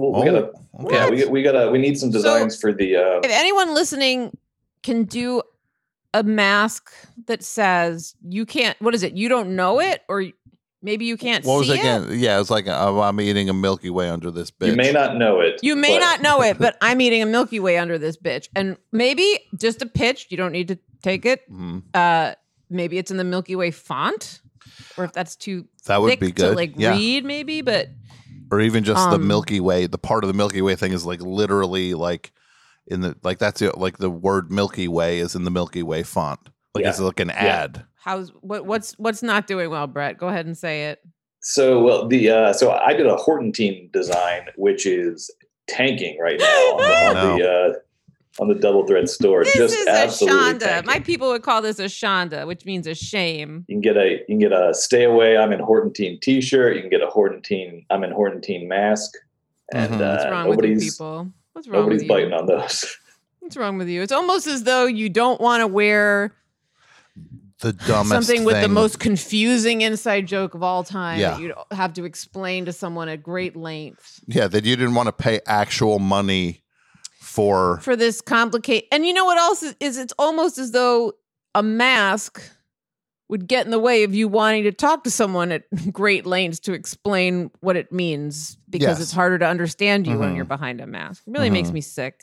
We need some designs for the. If anyone listening can do a mask that says you can't, what is it? You don't know it, or maybe you can't see it. What was it again? Yeah, it's like I'm eating a Milky Way under this bitch. You may not know it. You may not know it, but I'm eating a Milky Way under this bitch. And maybe just a pitch. You don't need to take it. Maybe it's in the Milky Way font. Or if that's too would be good to read, maybe, but or even just the Milky Way, the part of the Milky Way thing is like literally like in the that's it, like the word Milky Way is in the Milky Way font, like it's like an ad. What's not doing well, Brett? Go ahead and say it. So so I did a Hortentine design, which is tanking right now on the Double Threat store. This just is absolutely a Shonda. tanking. My people would call this a Shonda, which means a shame. You can get a Stay Away I'm in Hortentine t-shirt. You can get a Hortentine I'm in Hortentine mask. And what's wrong with you people? What's wrong with you? Nobody's biting on those. What's wrong with you? It's almost as though you don't want to wear the dumbest something with thing. the most confusing inside joke of all time Yeah. that you have to explain to someone at great length. Yeah, that you didn't want to pay actual money for this complicated. And you know what else is it's almost as though a mask would get in the way of you wanting to talk to someone at great lengths to explain what it means, because it's harder to understand you when you're behind a mask. It really makes me sick.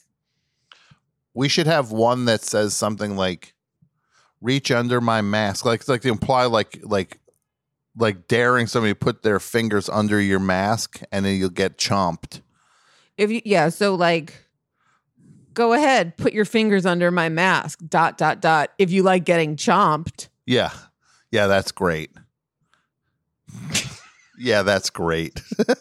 We should have one that says something like reach under my mask, like to imply like daring somebody to put their fingers under your mask and then you'll get chomped. So like, go ahead, put your fingers under my mask, ... if you like getting chomped. Yeah, that's great. Yeah, that's great.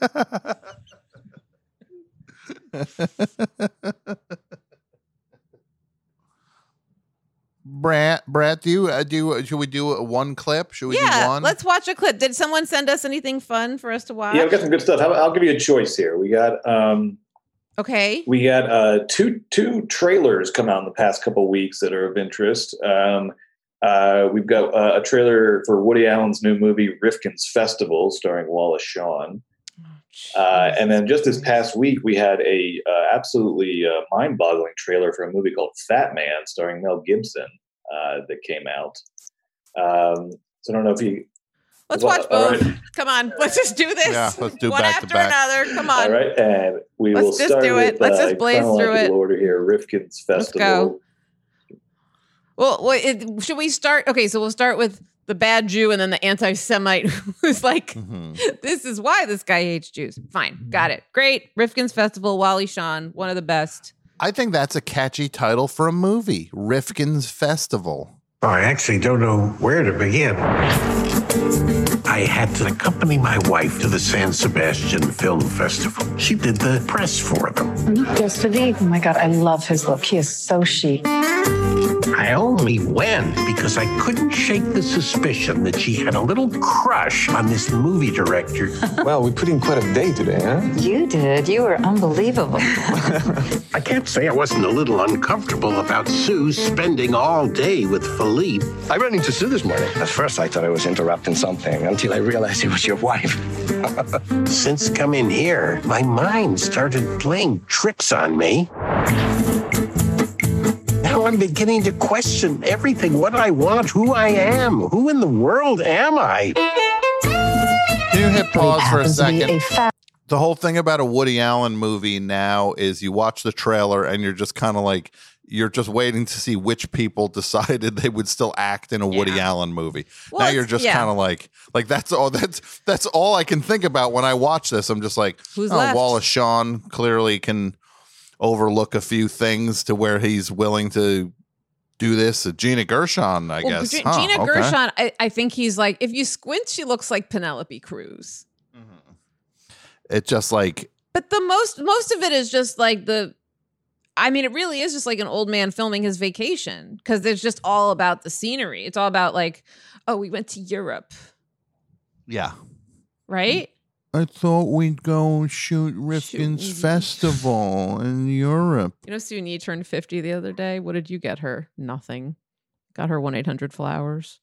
Brett, should we do one clip? Should we do one? Let's watch a clip. Did someone send us anything fun for us to watch? Yeah, we've got some good stuff. I'll give you a choice here. We got okay. We got two trailers come out in the past couple of weeks that are of interest. We've got a trailer for Woody Allen's new movie Rifkin's Festival, starring Wallace Shawn. And then just this past week, we had a absolutely mind-boggling trailer for a movie called Fat Man, starring Mel Gibson, that came out. So I don't know if you... Let's watch both. Right. Come on, let's just do this. Yeah, let's do one back after to back. another. Come on. All right, and let's just do it. Let's just blaze through it. Order here, Rifkin's Festival. Let's go. Well, should we start? Okay, so we'll start with the bad Jew and then the anti-Semite who's like, this is why this guy hates Jews. Fine, got it. Great. Rifkin's Festival, Wally Shawn, one of the best. I think that's a catchy title for a movie, Rifkin's Festival. I actually don't know where to begin. I had to accompany my wife to the San Sebastian Film Festival. She did the press for them. Yesterday, oh my God, I love his look. He is so chic. I only went because I couldn't shake the suspicion that she had a little crush on this movie director. Well, we put in quite a day today, huh? You did. You were unbelievable. I can't say I wasn't a little uncomfortable about Sue spending all day with Felicia. leave. I ran into Sue this morning. At first, I thought I was interrupting something until I realized it was your wife. Since coming here, my mind started playing tricks on me. Now I'm beginning to question everything, what I want, who I am. Who in the world am I? Can you hit pause for a second? The whole thing about a Woody Allen movie now is you watch the trailer and you're just kind of like, you're just waiting to see which people decided they would still act in a Woody Allen movie. Well, now you're just kind of like that's all I can think about when I watch this. I'm just like, who's left? Wallace Shawn clearly can overlook a few things to where he's willing to do this. Gina Gershon, I guess. Gina Gershon, I think he's like, if you squint, she looks like Penelope Cruz. It's just like, but the most of it is just like it really is just like an old man filming his vacation, because it's just all about the scenery. It's all about like, oh, we went to Europe. Yeah. Right? I thought we'd go shoot Rifkin's festival in Europe. You know, Suni turned 50 the other day. What did you get her? Nothing. Got her 1-800-Flowers.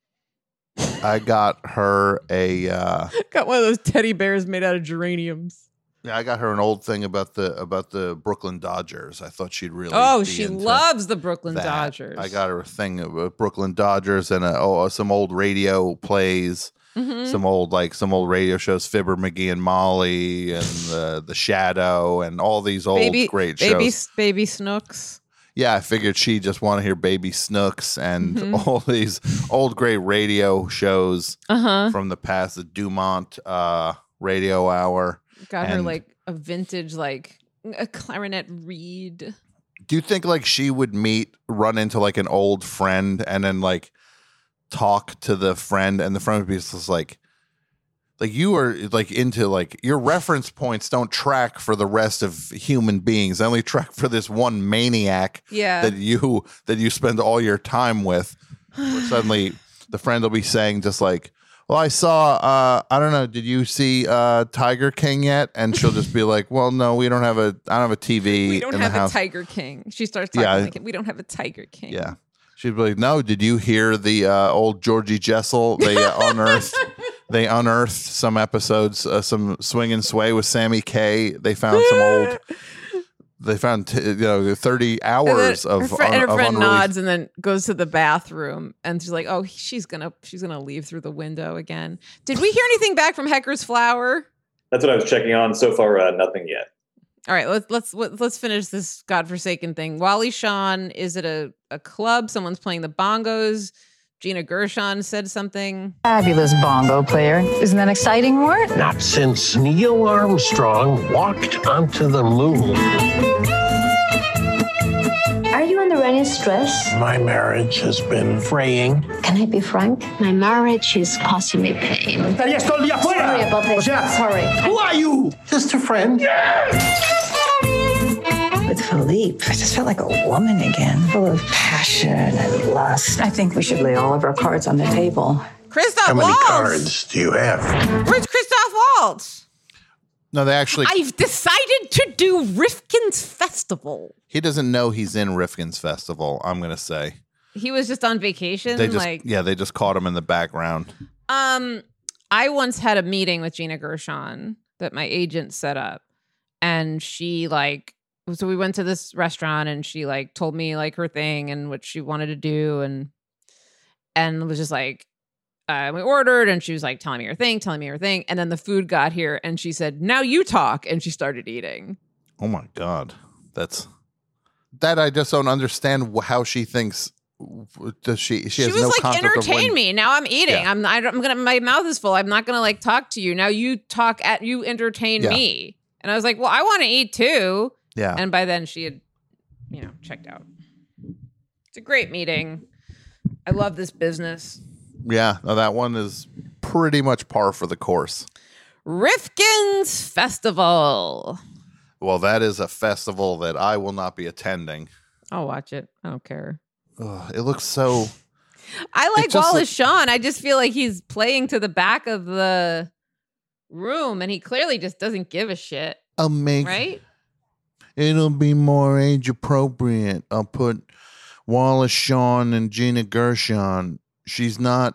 I got her got one of those teddy bears made out of geraniums. Yeah, I got her an old thing about the Brooklyn Dodgers. I thought she'd really. Oh, she loves the Brooklyn Dodgers. I got her a thing of Brooklyn Dodgers and some old radio plays, some old radio shows, Fibber, McGee and Molly, and the Shadow, and all these old great shows. Baby Snooks. Yeah, I figured she just want to hear Baby Snooks and all these old great radio shows from the past. The Dumont Radio Hour. Got her like a vintage, like a clarinet reed. Do you think like she would run into like an old friend and then like talk to the friend, and the friend would be just like you are like into like your reference points don't track for the rest of human beings. They only track for this one maniac that you spend all your time with. Where suddenly the friend will be saying just like, well, I saw, I don't know, did you see Tiger King yet? And she'll just be like, well, no, I don't have a TV. We don't have a Tiger King. She starts talking like, we don't have a Tiger King. Yeah. She'd be like, no, did you hear the old Georgie Jessel? They unearthed some episodes, some Swing and Sway with Sammy Kaye. They found 30 hours of her friend nods and then goes to the bathroom, and she's like, oh, she's gonna leave through the window again. Did we hear anything back from Hecker's Flower? That's what I was checking on. So far, nothing yet. All right, let's finish this godforsaken thing. Wally Shawn is at a club. Someone's playing the bongos. Gina Gershon said something. Fabulous bongo player. Isn't that exciting, Mort? Not since Neil Armstrong walked onto the moon. Are you under any stress? My marriage has been fraying. Can I be frank? My marriage is causing me pain. Sorry about this. Sorry. Who are you? Just a friend. With Philippe, I just felt like a woman again, full of passion and lust. I think we should lay all of our cards on the table. Christoph How many Waltz. cards do you have? Where's Christoph Waltz? No, they actually. I've decided to do Rifkin's Festival. He doesn't know he's in Rifkin's Festival, I'm going to say. He was just on vacation. They just caught him in the background. I once had a meeting with Gina Gershon that my agent set up, and she so we went to this restaurant, and she like told me like her thing and what she wanted to do, and it was just like we ordered, and she was like telling me her thing, and then the food got here, and she said, "Now you talk," and she started eating. Oh my God, that I just don't understand how she thinks. Does she has was no like, concept entertain of me. Now I'm eating. Yeah. I'm gonna. My mouth is full. I'm not gonna like talk to you. Now you you entertain me. And I was like, well, I want to eat too. Yeah. And by then she had, checked out. It's a great meeting. I love this business. Yeah, no, that one is pretty much par for the course. Rifkin's Festival. Well, that is a festival that I will not be attending. I'll watch it. I don't care. Ugh, it looks so. I like Wallace Shawn. I just feel like he's playing to the back of the room, and he clearly just doesn't give a shit. I'll make right. It'll be more age appropriate. I'll put Wallace Shawn and Gina Gershon. She's not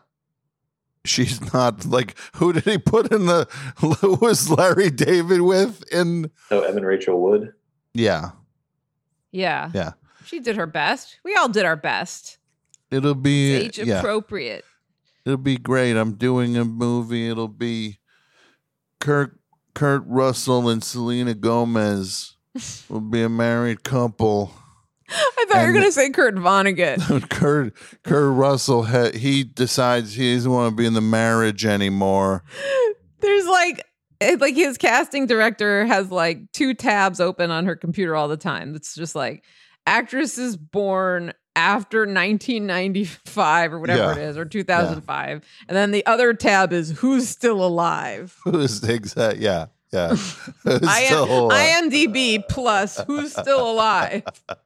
like, who did he put in the, who was Larry David with in? Oh, Evan Rachel Wood. Yeah. Yeah. Yeah. She did her best. We all did our best. It'll be Age appropriate. It'll be great. I'm doing a movie. It'll be Kurt Russell and Selena Gomez will be a married couple. I thought you were going to say Kurt Vonnegut. Kurt Russell, he decides he doesn't want to be in the marriage anymore. There's like his casting director has like 2 tabs open on her computer all the time. It's just like actresses born after 1995 or whatever it is, or 2005. Yeah. And then the other tab is who's still alive. Who's exact? Yeah. IMDb plus who's still alive.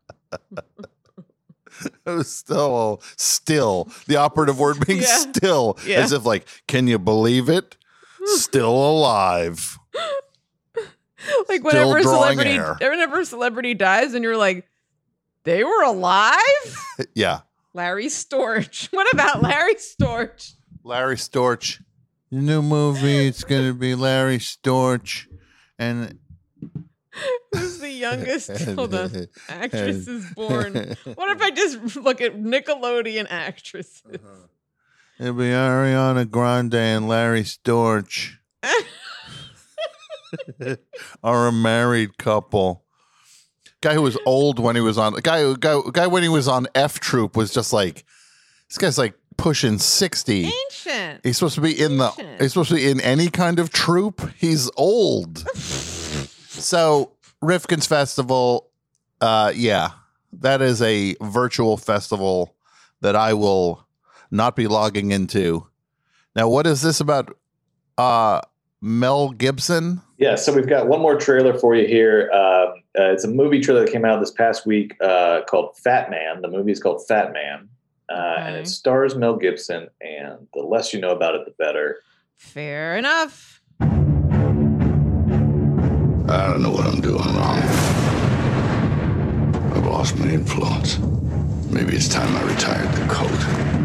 Who's still the operative word being still, as if like, can you believe it? Still alive. Like whenever a celebrity dies and you're like, they were alive? Yeah. Larry Storch. What about Larry Storch? Larry Storch. The new movie, it's going to be Larry Storch. And who's the youngest actress is born? What if I just look at Nickelodeon actresses? It'll be Ariana Grande and Larry Storch. Are a married couple. Guy who was old when he was on guy when he was on F Troop was just like, this guy's like pushing 60. Ancient. He's supposed to be in any kind of troop. He's old. So Rifkin's Festival, that is a virtual festival that I will not be logging into. Now, what is this about? Mel Gibson? Yeah, so we've got one more trailer for you here. It's a movie trailer that came out this past week called Fat Man. The movie is called Fat Man, and it stars Mel Gibson, and the less you know about it, the better. Fair enough. I don't know what I'm doing wrong. I've lost my influence. Maybe it's time I retired the coat.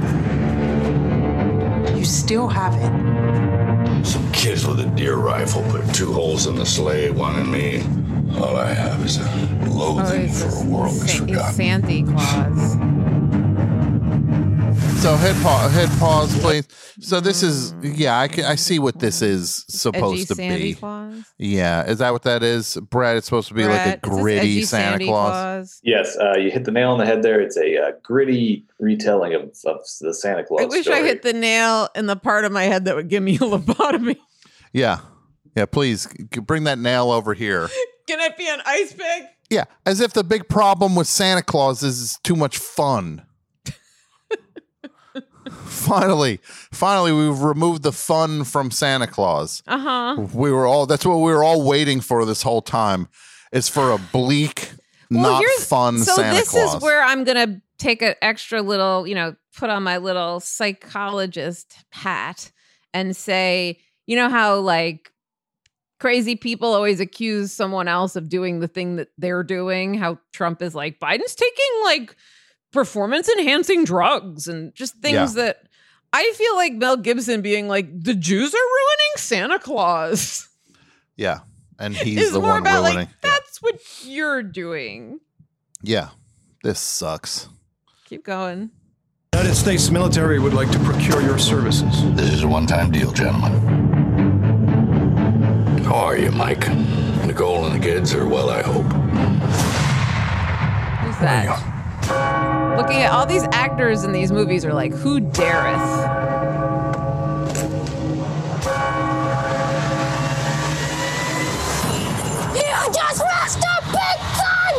You still have it. Some kids with a deer rifle put 2 holes in the sleigh, one in me. All I have is a loathing for a world misforgotten. It's Santa Claus. So hit pause, please. So this is, I see what this is supposed to be. Claus? Yeah, is that what that is, Brad? It's supposed to be like a gritty Santa Claus. Yes, you hit the nail on the head there. It's a gritty retelling of the Santa Claus. I wish story. I hit the nail in the part of my head that would give me a lobotomy. Yeah, please bring that nail over here. Can it be an ice pick? Yeah, as if the big problem with Santa Claus is too much fun. Finally, we've removed the fun from Santa Claus. That's what we were all waiting for this whole time. It's for a bleak, not fun Santa Claus. So this is where I'm going to take an extra little, put on my little psychologist hat and say, you know how like crazy people always accuse someone else of doing the thing that they're doing? How Trump is like, Biden's taking like performance enhancing drugs and just things that I feel like Mel Gibson being like, the Jews are ruining Santa Claus. Yeah. And he's the one about ruining. Like, that's what you're doing. Yeah. This sucks. Keep going. The United States military would like to procure your services. This is a one-time deal, gentlemen. How are you, Mike? Nicole and the kids are well, I hope. Who's that? Looking at all these actors in these movies are like, who dareth? You just lost a big gun!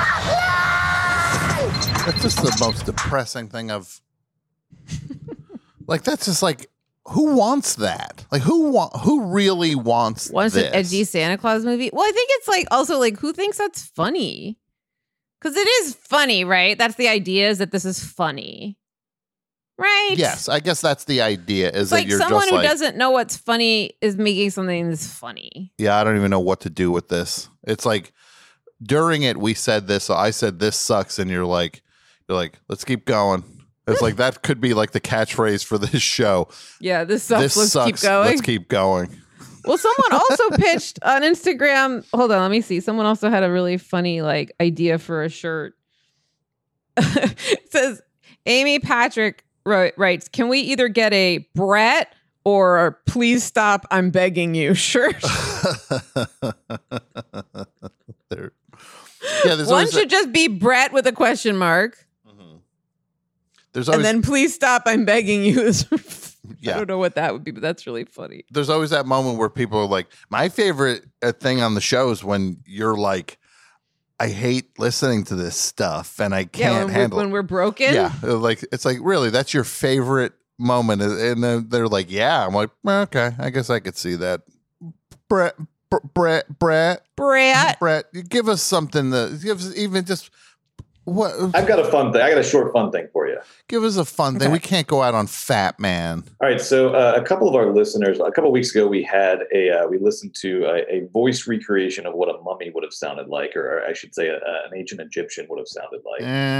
That's just the most depressing thing I've... Like, that's just like, who wants that? Like, who really wants this? An edgy Santa Claus movie? Well, I think it's like, also like, who thinks that's funny? Because it is funny, right? That's the idea, is that this is funny. Right? Yes, I guess that's the idea. Is that like you're someone just who like, doesn't know what's funny is making something that's funny. Yeah, I don't even know what to do with this. It's like during it, we said this. So I said this sucks, and you're like, You're like, let's keep going. It's like that could be like the catchphrase for this show. Yeah, this sucks. Let's keep going. Let's keep going. Well, someone also pitched on Instagram. Hold on, let me see. Someone also had a really funny like idea for a shirt. It says Amy Patrick writes, "Can we either get a Brett or a please stop, I'm begging you shirt?" One should just be Brett with a question mark. There's always, and then please stop, I'm begging you. Yeah. I don't know what that would be, but that's really funny. There's always that moment where people are like, my favorite thing on the show is when you're like, I hate listening to this stuff and I can't handle it. When we're broken? Yeah. Like, it's like, really, that's your favorite moment. And then they're like, yeah. I'm like, okay, I guess I could see that. Brett, give us something that gives even just what. I've got a fun thing. I got a short fun thing for you. Give us a fun thing. We can't go out on Fat Man. All right. So a couple of our listeners, a couple of weeks ago, we listened to a voice recreation of what a mummy would have sounded like, or I should say an ancient Egyptian would have sounded like.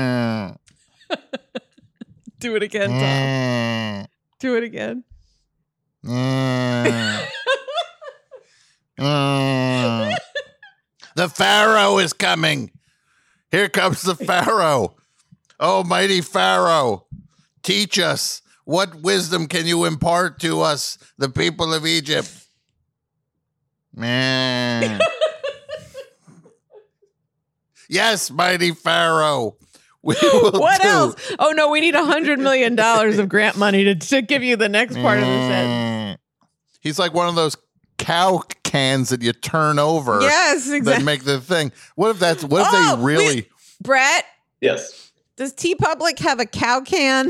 Do it again, Tom. Do it again. The Pharaoh is coming. Here comes the Pharaoh. Oh, mighty Pharaoh, teach us. What wisdom can you impart to us, the people of Egypt? Yes, mighty Pharaoh. What else? Oh, no, we need $100 million of grant money to give you the next part of the sentence. He's like one of those cow cans that you turn over. Yes, exactly. That make the thing. What if they really... Brett? Yes. Does TeePublic have a cow can?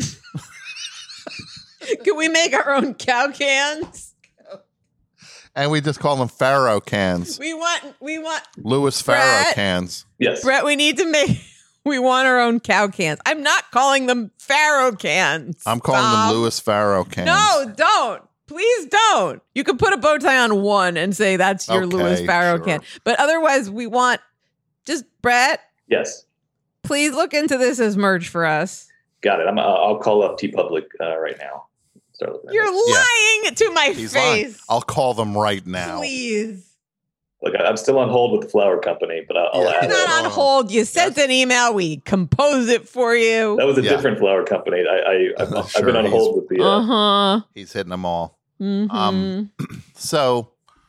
Can we make our own cow cans? And we just call them Pharaoh cans. We want Louis Pharaoh cans. Yes. Brett, we want our own cow cans. I'm not calling them Pharaoh cans. I'm calling them Louis Pharaoh cans. No, don't. Please don't. You could put a bow tie on one and say that's your Louis Pharaoh can. But otherwise, we want just Brett. Yes. Please look into this as merch for us. Got it. I'll call up TeePublic right now. You're lying to my face. Lying. I'll call them right now. Please. Look, I'm still on hold with the flower company, but I'll add it. You're not on hold. You sent an email. We composed it for you. That was a different flower company. I've been on hold with the. He's hitting them all. Mm-hmm. So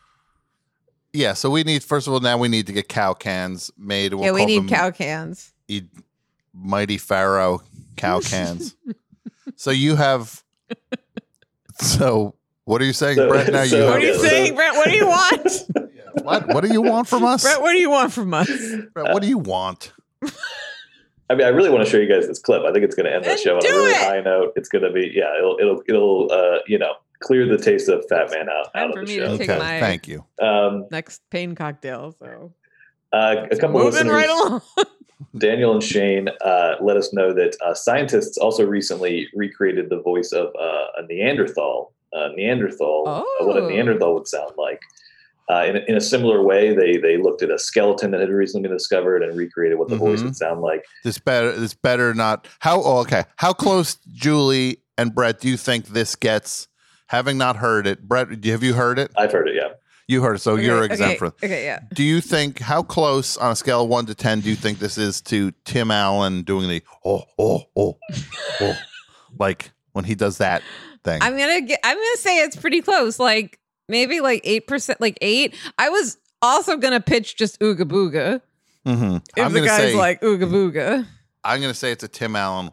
we need, first of all, now we need to get cow cans made. We need cow cans. Mighty Pharaoh cow cans. So you have. So what are you saying, Brett? Now you. What are you saying, Brett? What do you want? What do you want from us, Brett? What do you want from us, Brett? What do you want? I mean, I really want to show you guys this clip. I think it's going to end the show on a really high note. It's going to be, it'll clear the taste of Fat Man out of the show. Okay, thank you. Next pain cocktail. So a couple of listeners, right along. Daniel and Shane let us know that scientists also recently recreated the voice of a Neanderthal. What a Neanderthal would sound like. In a similar way, they looked at a skeleton that had recently been discovered and recreated what the voice would sound like. This better not. How close, Julie and Brett, do you think this gets? Having not heard it, Brett, have you heard it? I've heard it. Yeah, you heard it, so you're exempt from it. Okay, yeah. Do you think how close on a scale of 1 to 10 do you think this is to Tim Allen doing the like when he does that thing? I'm gonna say it's pretty close. Like maybe like 8%, like 8. I was also gonna pitch just Ooga Booga. Mm-hmm. If the guy's like Ooga Booga. I'm gonna say it's a Tim Allen.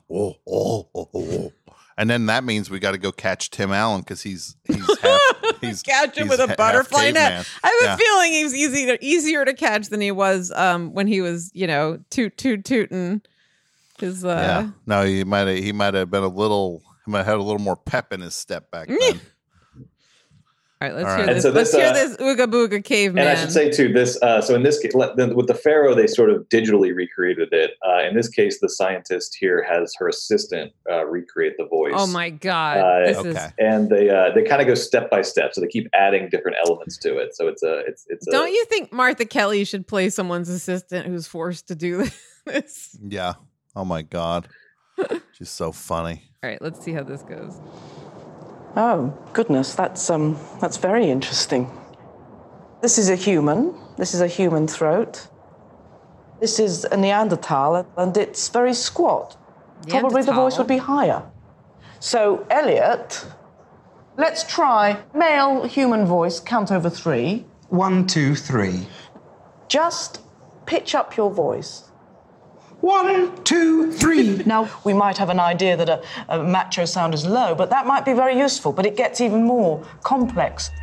And then that means we got to go catch Tim Allen because he's catch him with a butterfly net. I have a feeling he's easier to catch than he was when he was tooting his. No, he might have been had a little more pep in his step back then. All right, let's hear this. So let's hear this Ooga Booga caveman. And I should say too, this. So in this case, with the Pharaoh, they sort of digitally recreated it. In this case, the scientist here has her assistant recreate the voice. Oh my god! And they kind of go step by step, so they keep adding different elements to it. So it's Don't you think Martha Kelly should play someone's assistant who's forced to do this? Yeah. Oh my God. She's so funny. All right, let's see how this goes. Oh, goodness, that's very interesting. This is a human. This is a human throat. This is a Neanderthal, and it's very squat. Probably the voice would be higher. So, Elliot, let's try male human voice, count over 3. 1, 2, 3. Just pitch up your voice. 1, 2, 3. Now, we might have an idea that a macho sound is low, but that might be very useful, but it gets even more complex.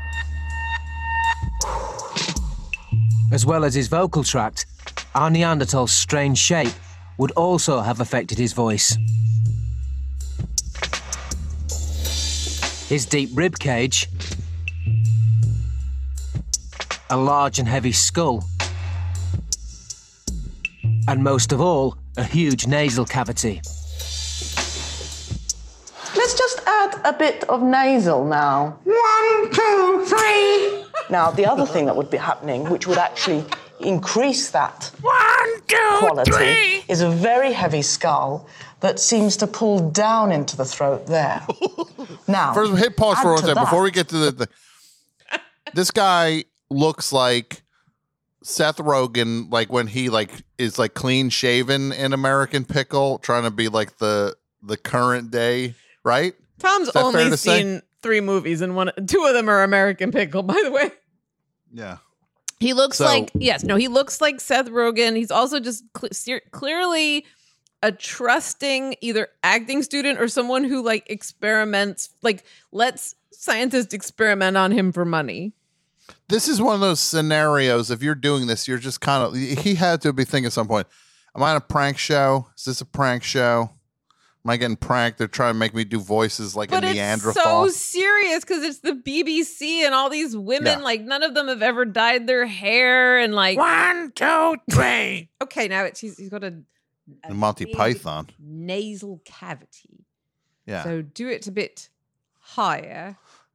As well as his vocal tract, our Neanderthal's strange shape would also have affected his voice. His deep rib cage, a large and heavy skull, and most of all, a huge nasal cavity. Let's just add a bit of nasal now. 1, 2, 3. Now, the other thing that would be happening, which would actually increase that 1, 2, quality, 3. is a very heavy skull that seems to pull down into the throat there. Now, first, hit pause for add one to second before we that- get to the this guy looks like Seth Rogen, like when he is clean shaven in American Pickle, trying to be like the current day, right? Tom's Is that fair only to say? seen 3 movies, and 2 of them are American Pickle, by the way. Yeah. He looks So- he looks like Seth Rogen. He's also just clearly a trusting either acting student or someone who experiments, lets scientists experiment on him for money. This is one of those scenarios. If you're doing this, you're just kind of. He had to be thinking at some point, am I on a prank show? Is this a prank show? Am I getting pranked? They're trying to make me do voices like But a it's Neanderthal. so serious because it's the BBC and all these women, Yeah. none of them have ever dyed their hair and 1, 2, 3. Okay, now he's got a Monty big Python. nasal cavity. Yeah. So do it a bit higher.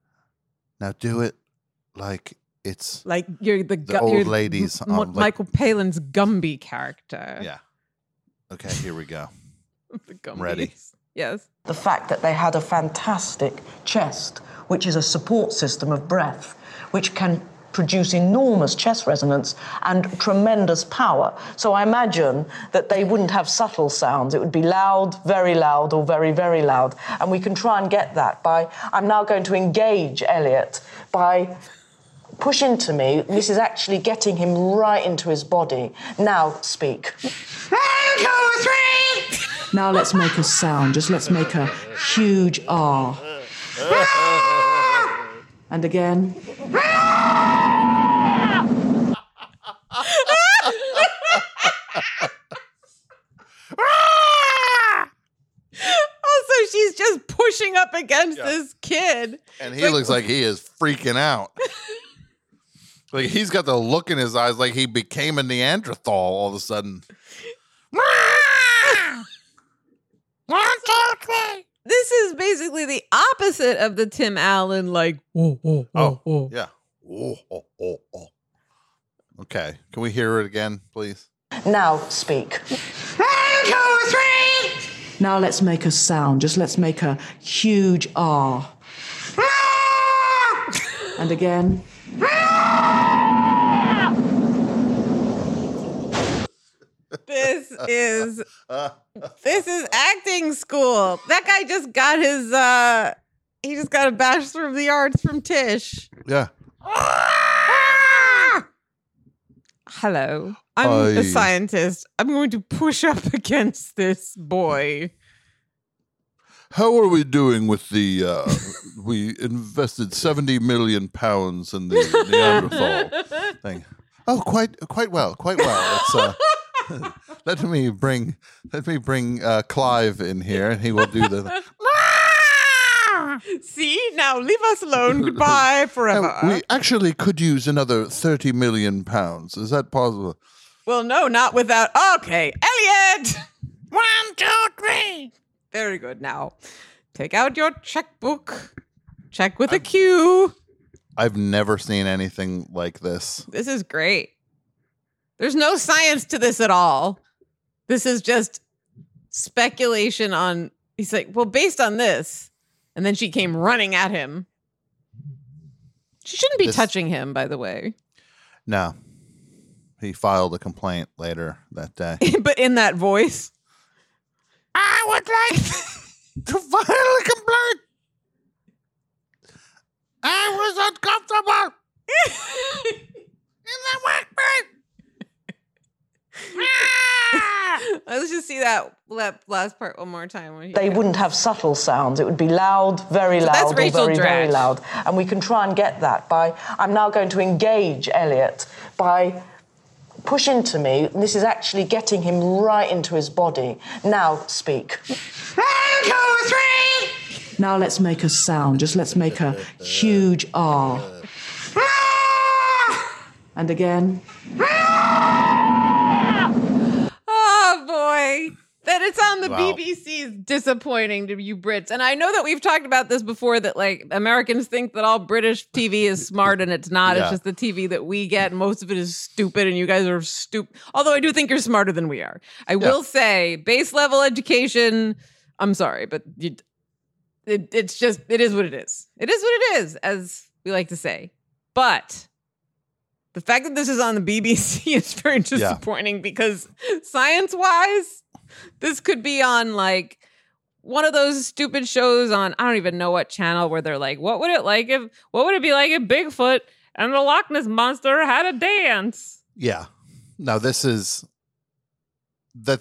Now do it like it's Like you're the old you're ladies on, like- Michael Palin's Gumby character. Yeah. Okay, here we go. The Gumbies. I'm ready. Yes. The fact that they had a fantastic chest, which is a support system of breath, which can produce enormous chest resonance and tremendous power. So I imagine that they wouldn't have subtle sounds. It would be loud, or very, very loud. And we can try and get that by, I'm now going to engage Elliot by push into me. This is actually getting him right into his body. Now speak. 1, 2, 3. Now let's make a sound. Just let's make a huge R. And again. Also, she's just pushing up against this kid. And he looks like he is freaking out. Like he's got the look in his eyes like he became a Neanderthal all of a sudden. 1, 2, 3. This is basically the opposite of the Tim Allen, Yeah. Oh. Okay. Can we hear it again, please? Now speak. 1, 2, 3. Now let's make a sound. Just let's make a huge R. And again. This is acting school. That guy just got his he just got a Bachelor of the Arts from Tisch. Yeah. Hello. I'm a scientist. I'm going to push up against this boy. How are we doing with the we invested 70 million pounds in the Neanderthal thing? Oh, quite well. It's let me bring Clive in here and he will do the See, now leave us alone. Goodbye forever. We actually could use another 30 million pounds. Is that possible? Well, no, not without. Okay, Elliot. 1, 2, 3. Very good. Now, take out your checkbook. Check with a Q. I've never seen anything like this. This is great. There's no science to this at all. This is just speculation on. He's like, well, based on this, and then she came running at him. She shouldn't be touching him, by the way. No. He filed a complaint later that day. But in that voice. I would like to file a complaint. I was uncomfortable in the workplace. Let's just see that last part one more time. They wouldn't have subtle sounds. It would be loud, very loud, that's or Rachel very, very Dratch. loud. And we can try and get that by... I'm now going to engage Elliot by pushing to me. And this is actually getting him right into his body. Now, speak. 1, 2, 3. Now let's make a sound. Just let's make a huge R. And again. Oh, boy. That it's on the Wow. BBC is disappointing to you Brits. And I know that we've talked about this before, that like Americans think that all British TV is smart and it's not. Yeah. It's just the TV that we get. Most of it is stupid and you guys are stupid. Although I do think you're smarter than we are. I will say base level education. I'm sorry, but it's just, it is what it is. It is what it is, as we like to say. But the fact that this is on the BBC is very disappointing because science-wise, this could be on like one of those stupid shows on, I don't even know what channel, where they're like, what would it be like if Bigfoot and the Loch Ness Monster had a dance? Yeah. No, this is on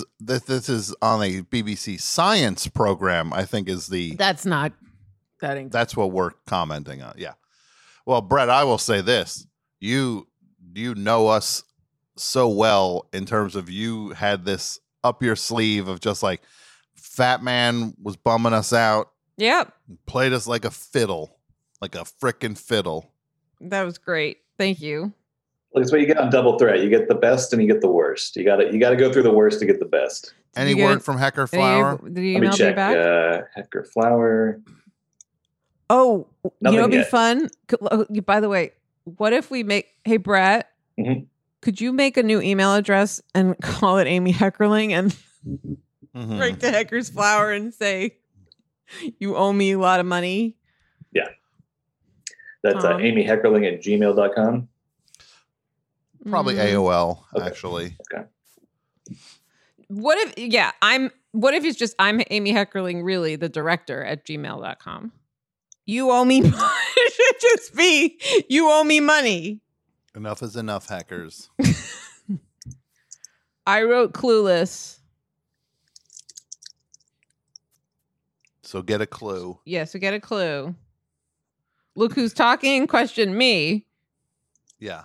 a BBC science program, I think is the That's not that's what we're commenting on. Yeah. Well, Brett, I will say this. You know us so well in terms of you had this up your sleeve of just like Fat Man was bumming us out. Yep. Played us like a fiddle, like a frickin' fiddle. That was great. Thank you. Look, it's what you get on Double Threat. You get the best and you get the worst. You got to go through the worst to get the best. Any word from Hecker Flower? Did you Let me email me check. back? Hecker Flower. Oh, Nothing you know, it'd be yet. fun. By the way, what if we make, hey, Brett, Mhm. could you make a new email address and call it Amy Heckerling and Mhm. write to Hecker's Flower and say, you owe me a lot of money? Yeah. That's Tom. amyheckerling@gmail.com. Probably AOL, actually. Okay. What if it's just, I'm Amy Heckerling, really, the director at gmail.com? You owe me money. It should just be, you owe me money. Enough is enough, hackers. I wrote Clueless. So get a clue. Yeah, so get a clue. Look who's talking, question me. Yeah.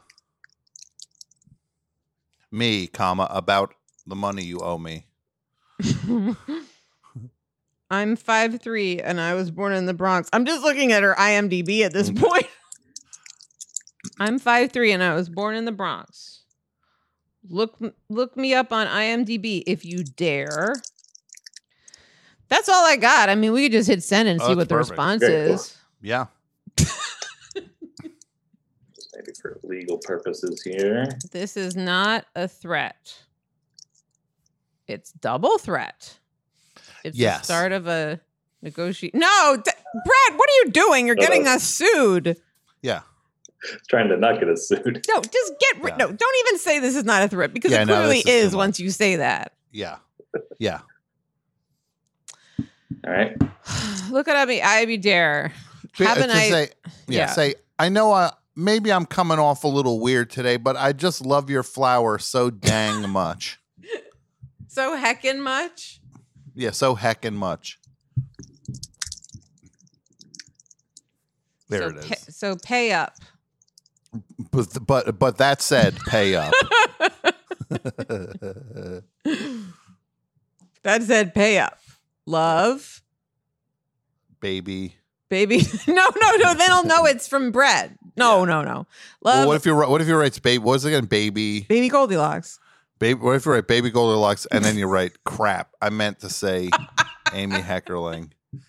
Me, comma, about the money you owe me. I'm 5'3" and I was born in the Bronx. I'm just looking at her IMDb at this point. I'm 5'3" and I was born in the Bronx. Look me up on IMDb if you dare. That's all I got. I mean, we could just hit send and see that's what the perfect. response Very cool. is. Yeah. Maybe for legal purposes here. This is not a threat. It's double threat. It's the Yes. start of a negotiation. No, Brad, what are you doing? You're getting us sued. Yeah. Trying to not get us sued. No, just get rid. No, don't even say this is not a threat because Yeah, it no, clearly this is too is once you say that. Yeah. Yeah. All right. Look at me, I be dare. To Have a night. say, I know maybe I'm coming off a little weird today, but I just love your flower so dang much. So heckin' much. Yeah, so heckin' much. There so it is. So pay up. But that said, pay up. That said, pay up. Love. Baby. No. Then I'll know it's from Brett. No. Love. Well, what if you write baby? What was it again? Baby Goldilocks. Baby. What if you write Baby Goldilocks and then you write crap? I meant to say Amy Heckerling.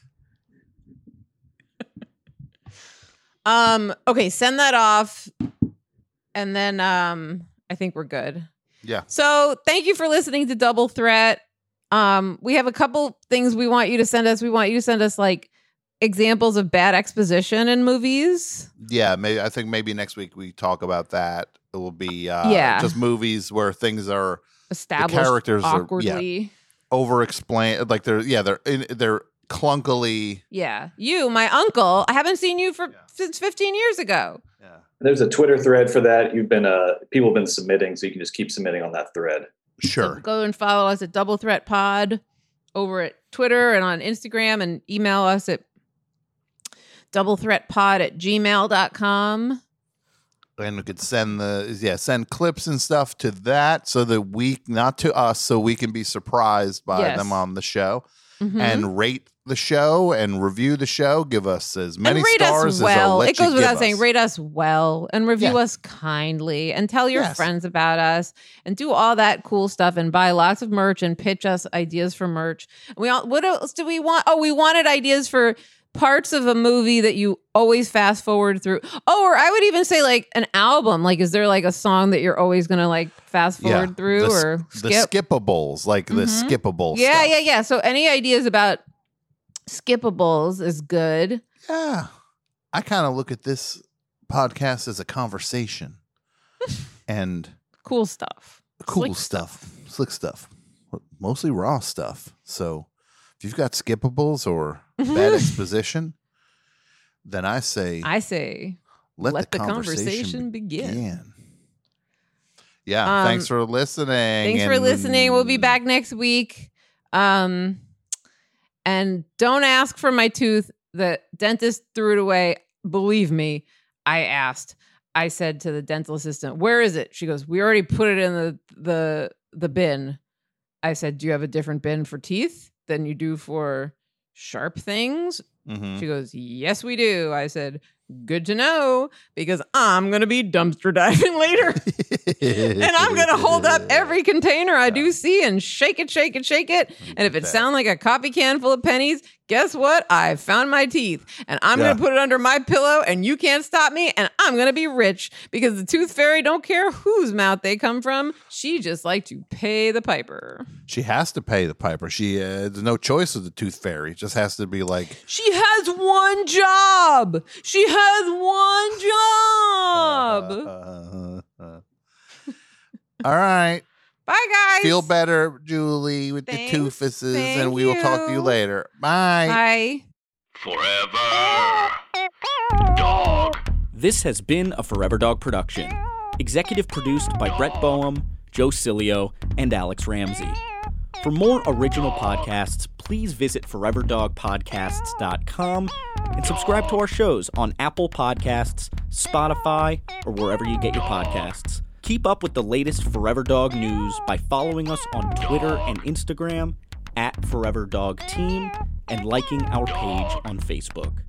Okay, send that off, and then I think we're good. Yeah. So thank you for listening to Double Threat. We have a couple things we want you to send us. We want you to send us like examples of bad exposition in movies. Yeah, I think maybe next week we talk about that. It will be just movies where things are established, the characters awkwardly, over-explained, like they're clunkily. Yeah, you, my uncle. I haven't seen you since 15 years ago. There's a Twitter thread for that. People have been submitting, so you can just keep submitting on that thread. Sure. So go and follow us at Double Threat Pod over at Twitter and on Instagram, and email us at doublethreatpod@gmail.com. And we could send clips and stuff to that so that not to us, so we can be surprised by them on the show. Mm-hmm. And rate the show and review the show. Give us as many and rate stars us well. as it goes without saying. Rate us well and review us kindly and tell your Yes. friends about us and do all that cool stuff and buy lots of merch and pitch us ideas for merch. What else do we want? Oh, we wanted ideas for parts of a movie that you always fast forward through. Oh, or I would even say like an album. Like, is there like a song that you're always going to like fast forward through or skip? The skippables, like the skippable Yeah, stuff. yeah. So any ideas about skippables is good. Yeah. I kind of look at this podcast as a conversation and cool stuff. Slick stuff. Mostly raw stuff. So if you've got skippables or bad exposition, then I say let the conversation begin. Yeah, thanks for listening. We'll be back next week. And don't ask for my tooth. The dentist threw it away. Believe me, I asked. I said to the dental assistant, "Where is it?" She goes, "We already put it in the bin." I said, "Do you have a different bin for teeth than you do for sharp things?" Mm-hmm. She goes, "Yes, we do." I said, "Good to know, because I'm going to be dumpster diving later." And I'm going to hold up every container I do see and shake it. And if it sounds like a coffee can full of pennies, guess what? I found my teeth. And I'm going to put it under my pillow, and you can't stop me. And I'm going to be rich, because the tooth fairy don't care whose mouth they come from. She just likes to pay the piper. She has to pay the piper. There's no choice with the tooth fairy. It just has to be like... She has one job. All right. Bye, guys. Feel better, Julie, with the toofuses, and we will talk to you later. Bye. Bye. Forever Dog. This has been a Forever Dog production. Executive produced by Brett Boehm, Joe Cilio, and Alex Ramsey. For more original podcasts, please visit foreverdogpodcasts.com and subscribe to our shows on Apple Podcasts, Spotify, or wherever you get your podcasts. Keep up with the latest Forever Dog news by following us on Twitter and Instagram @ForeverDogTeam and liking our page on Facebook.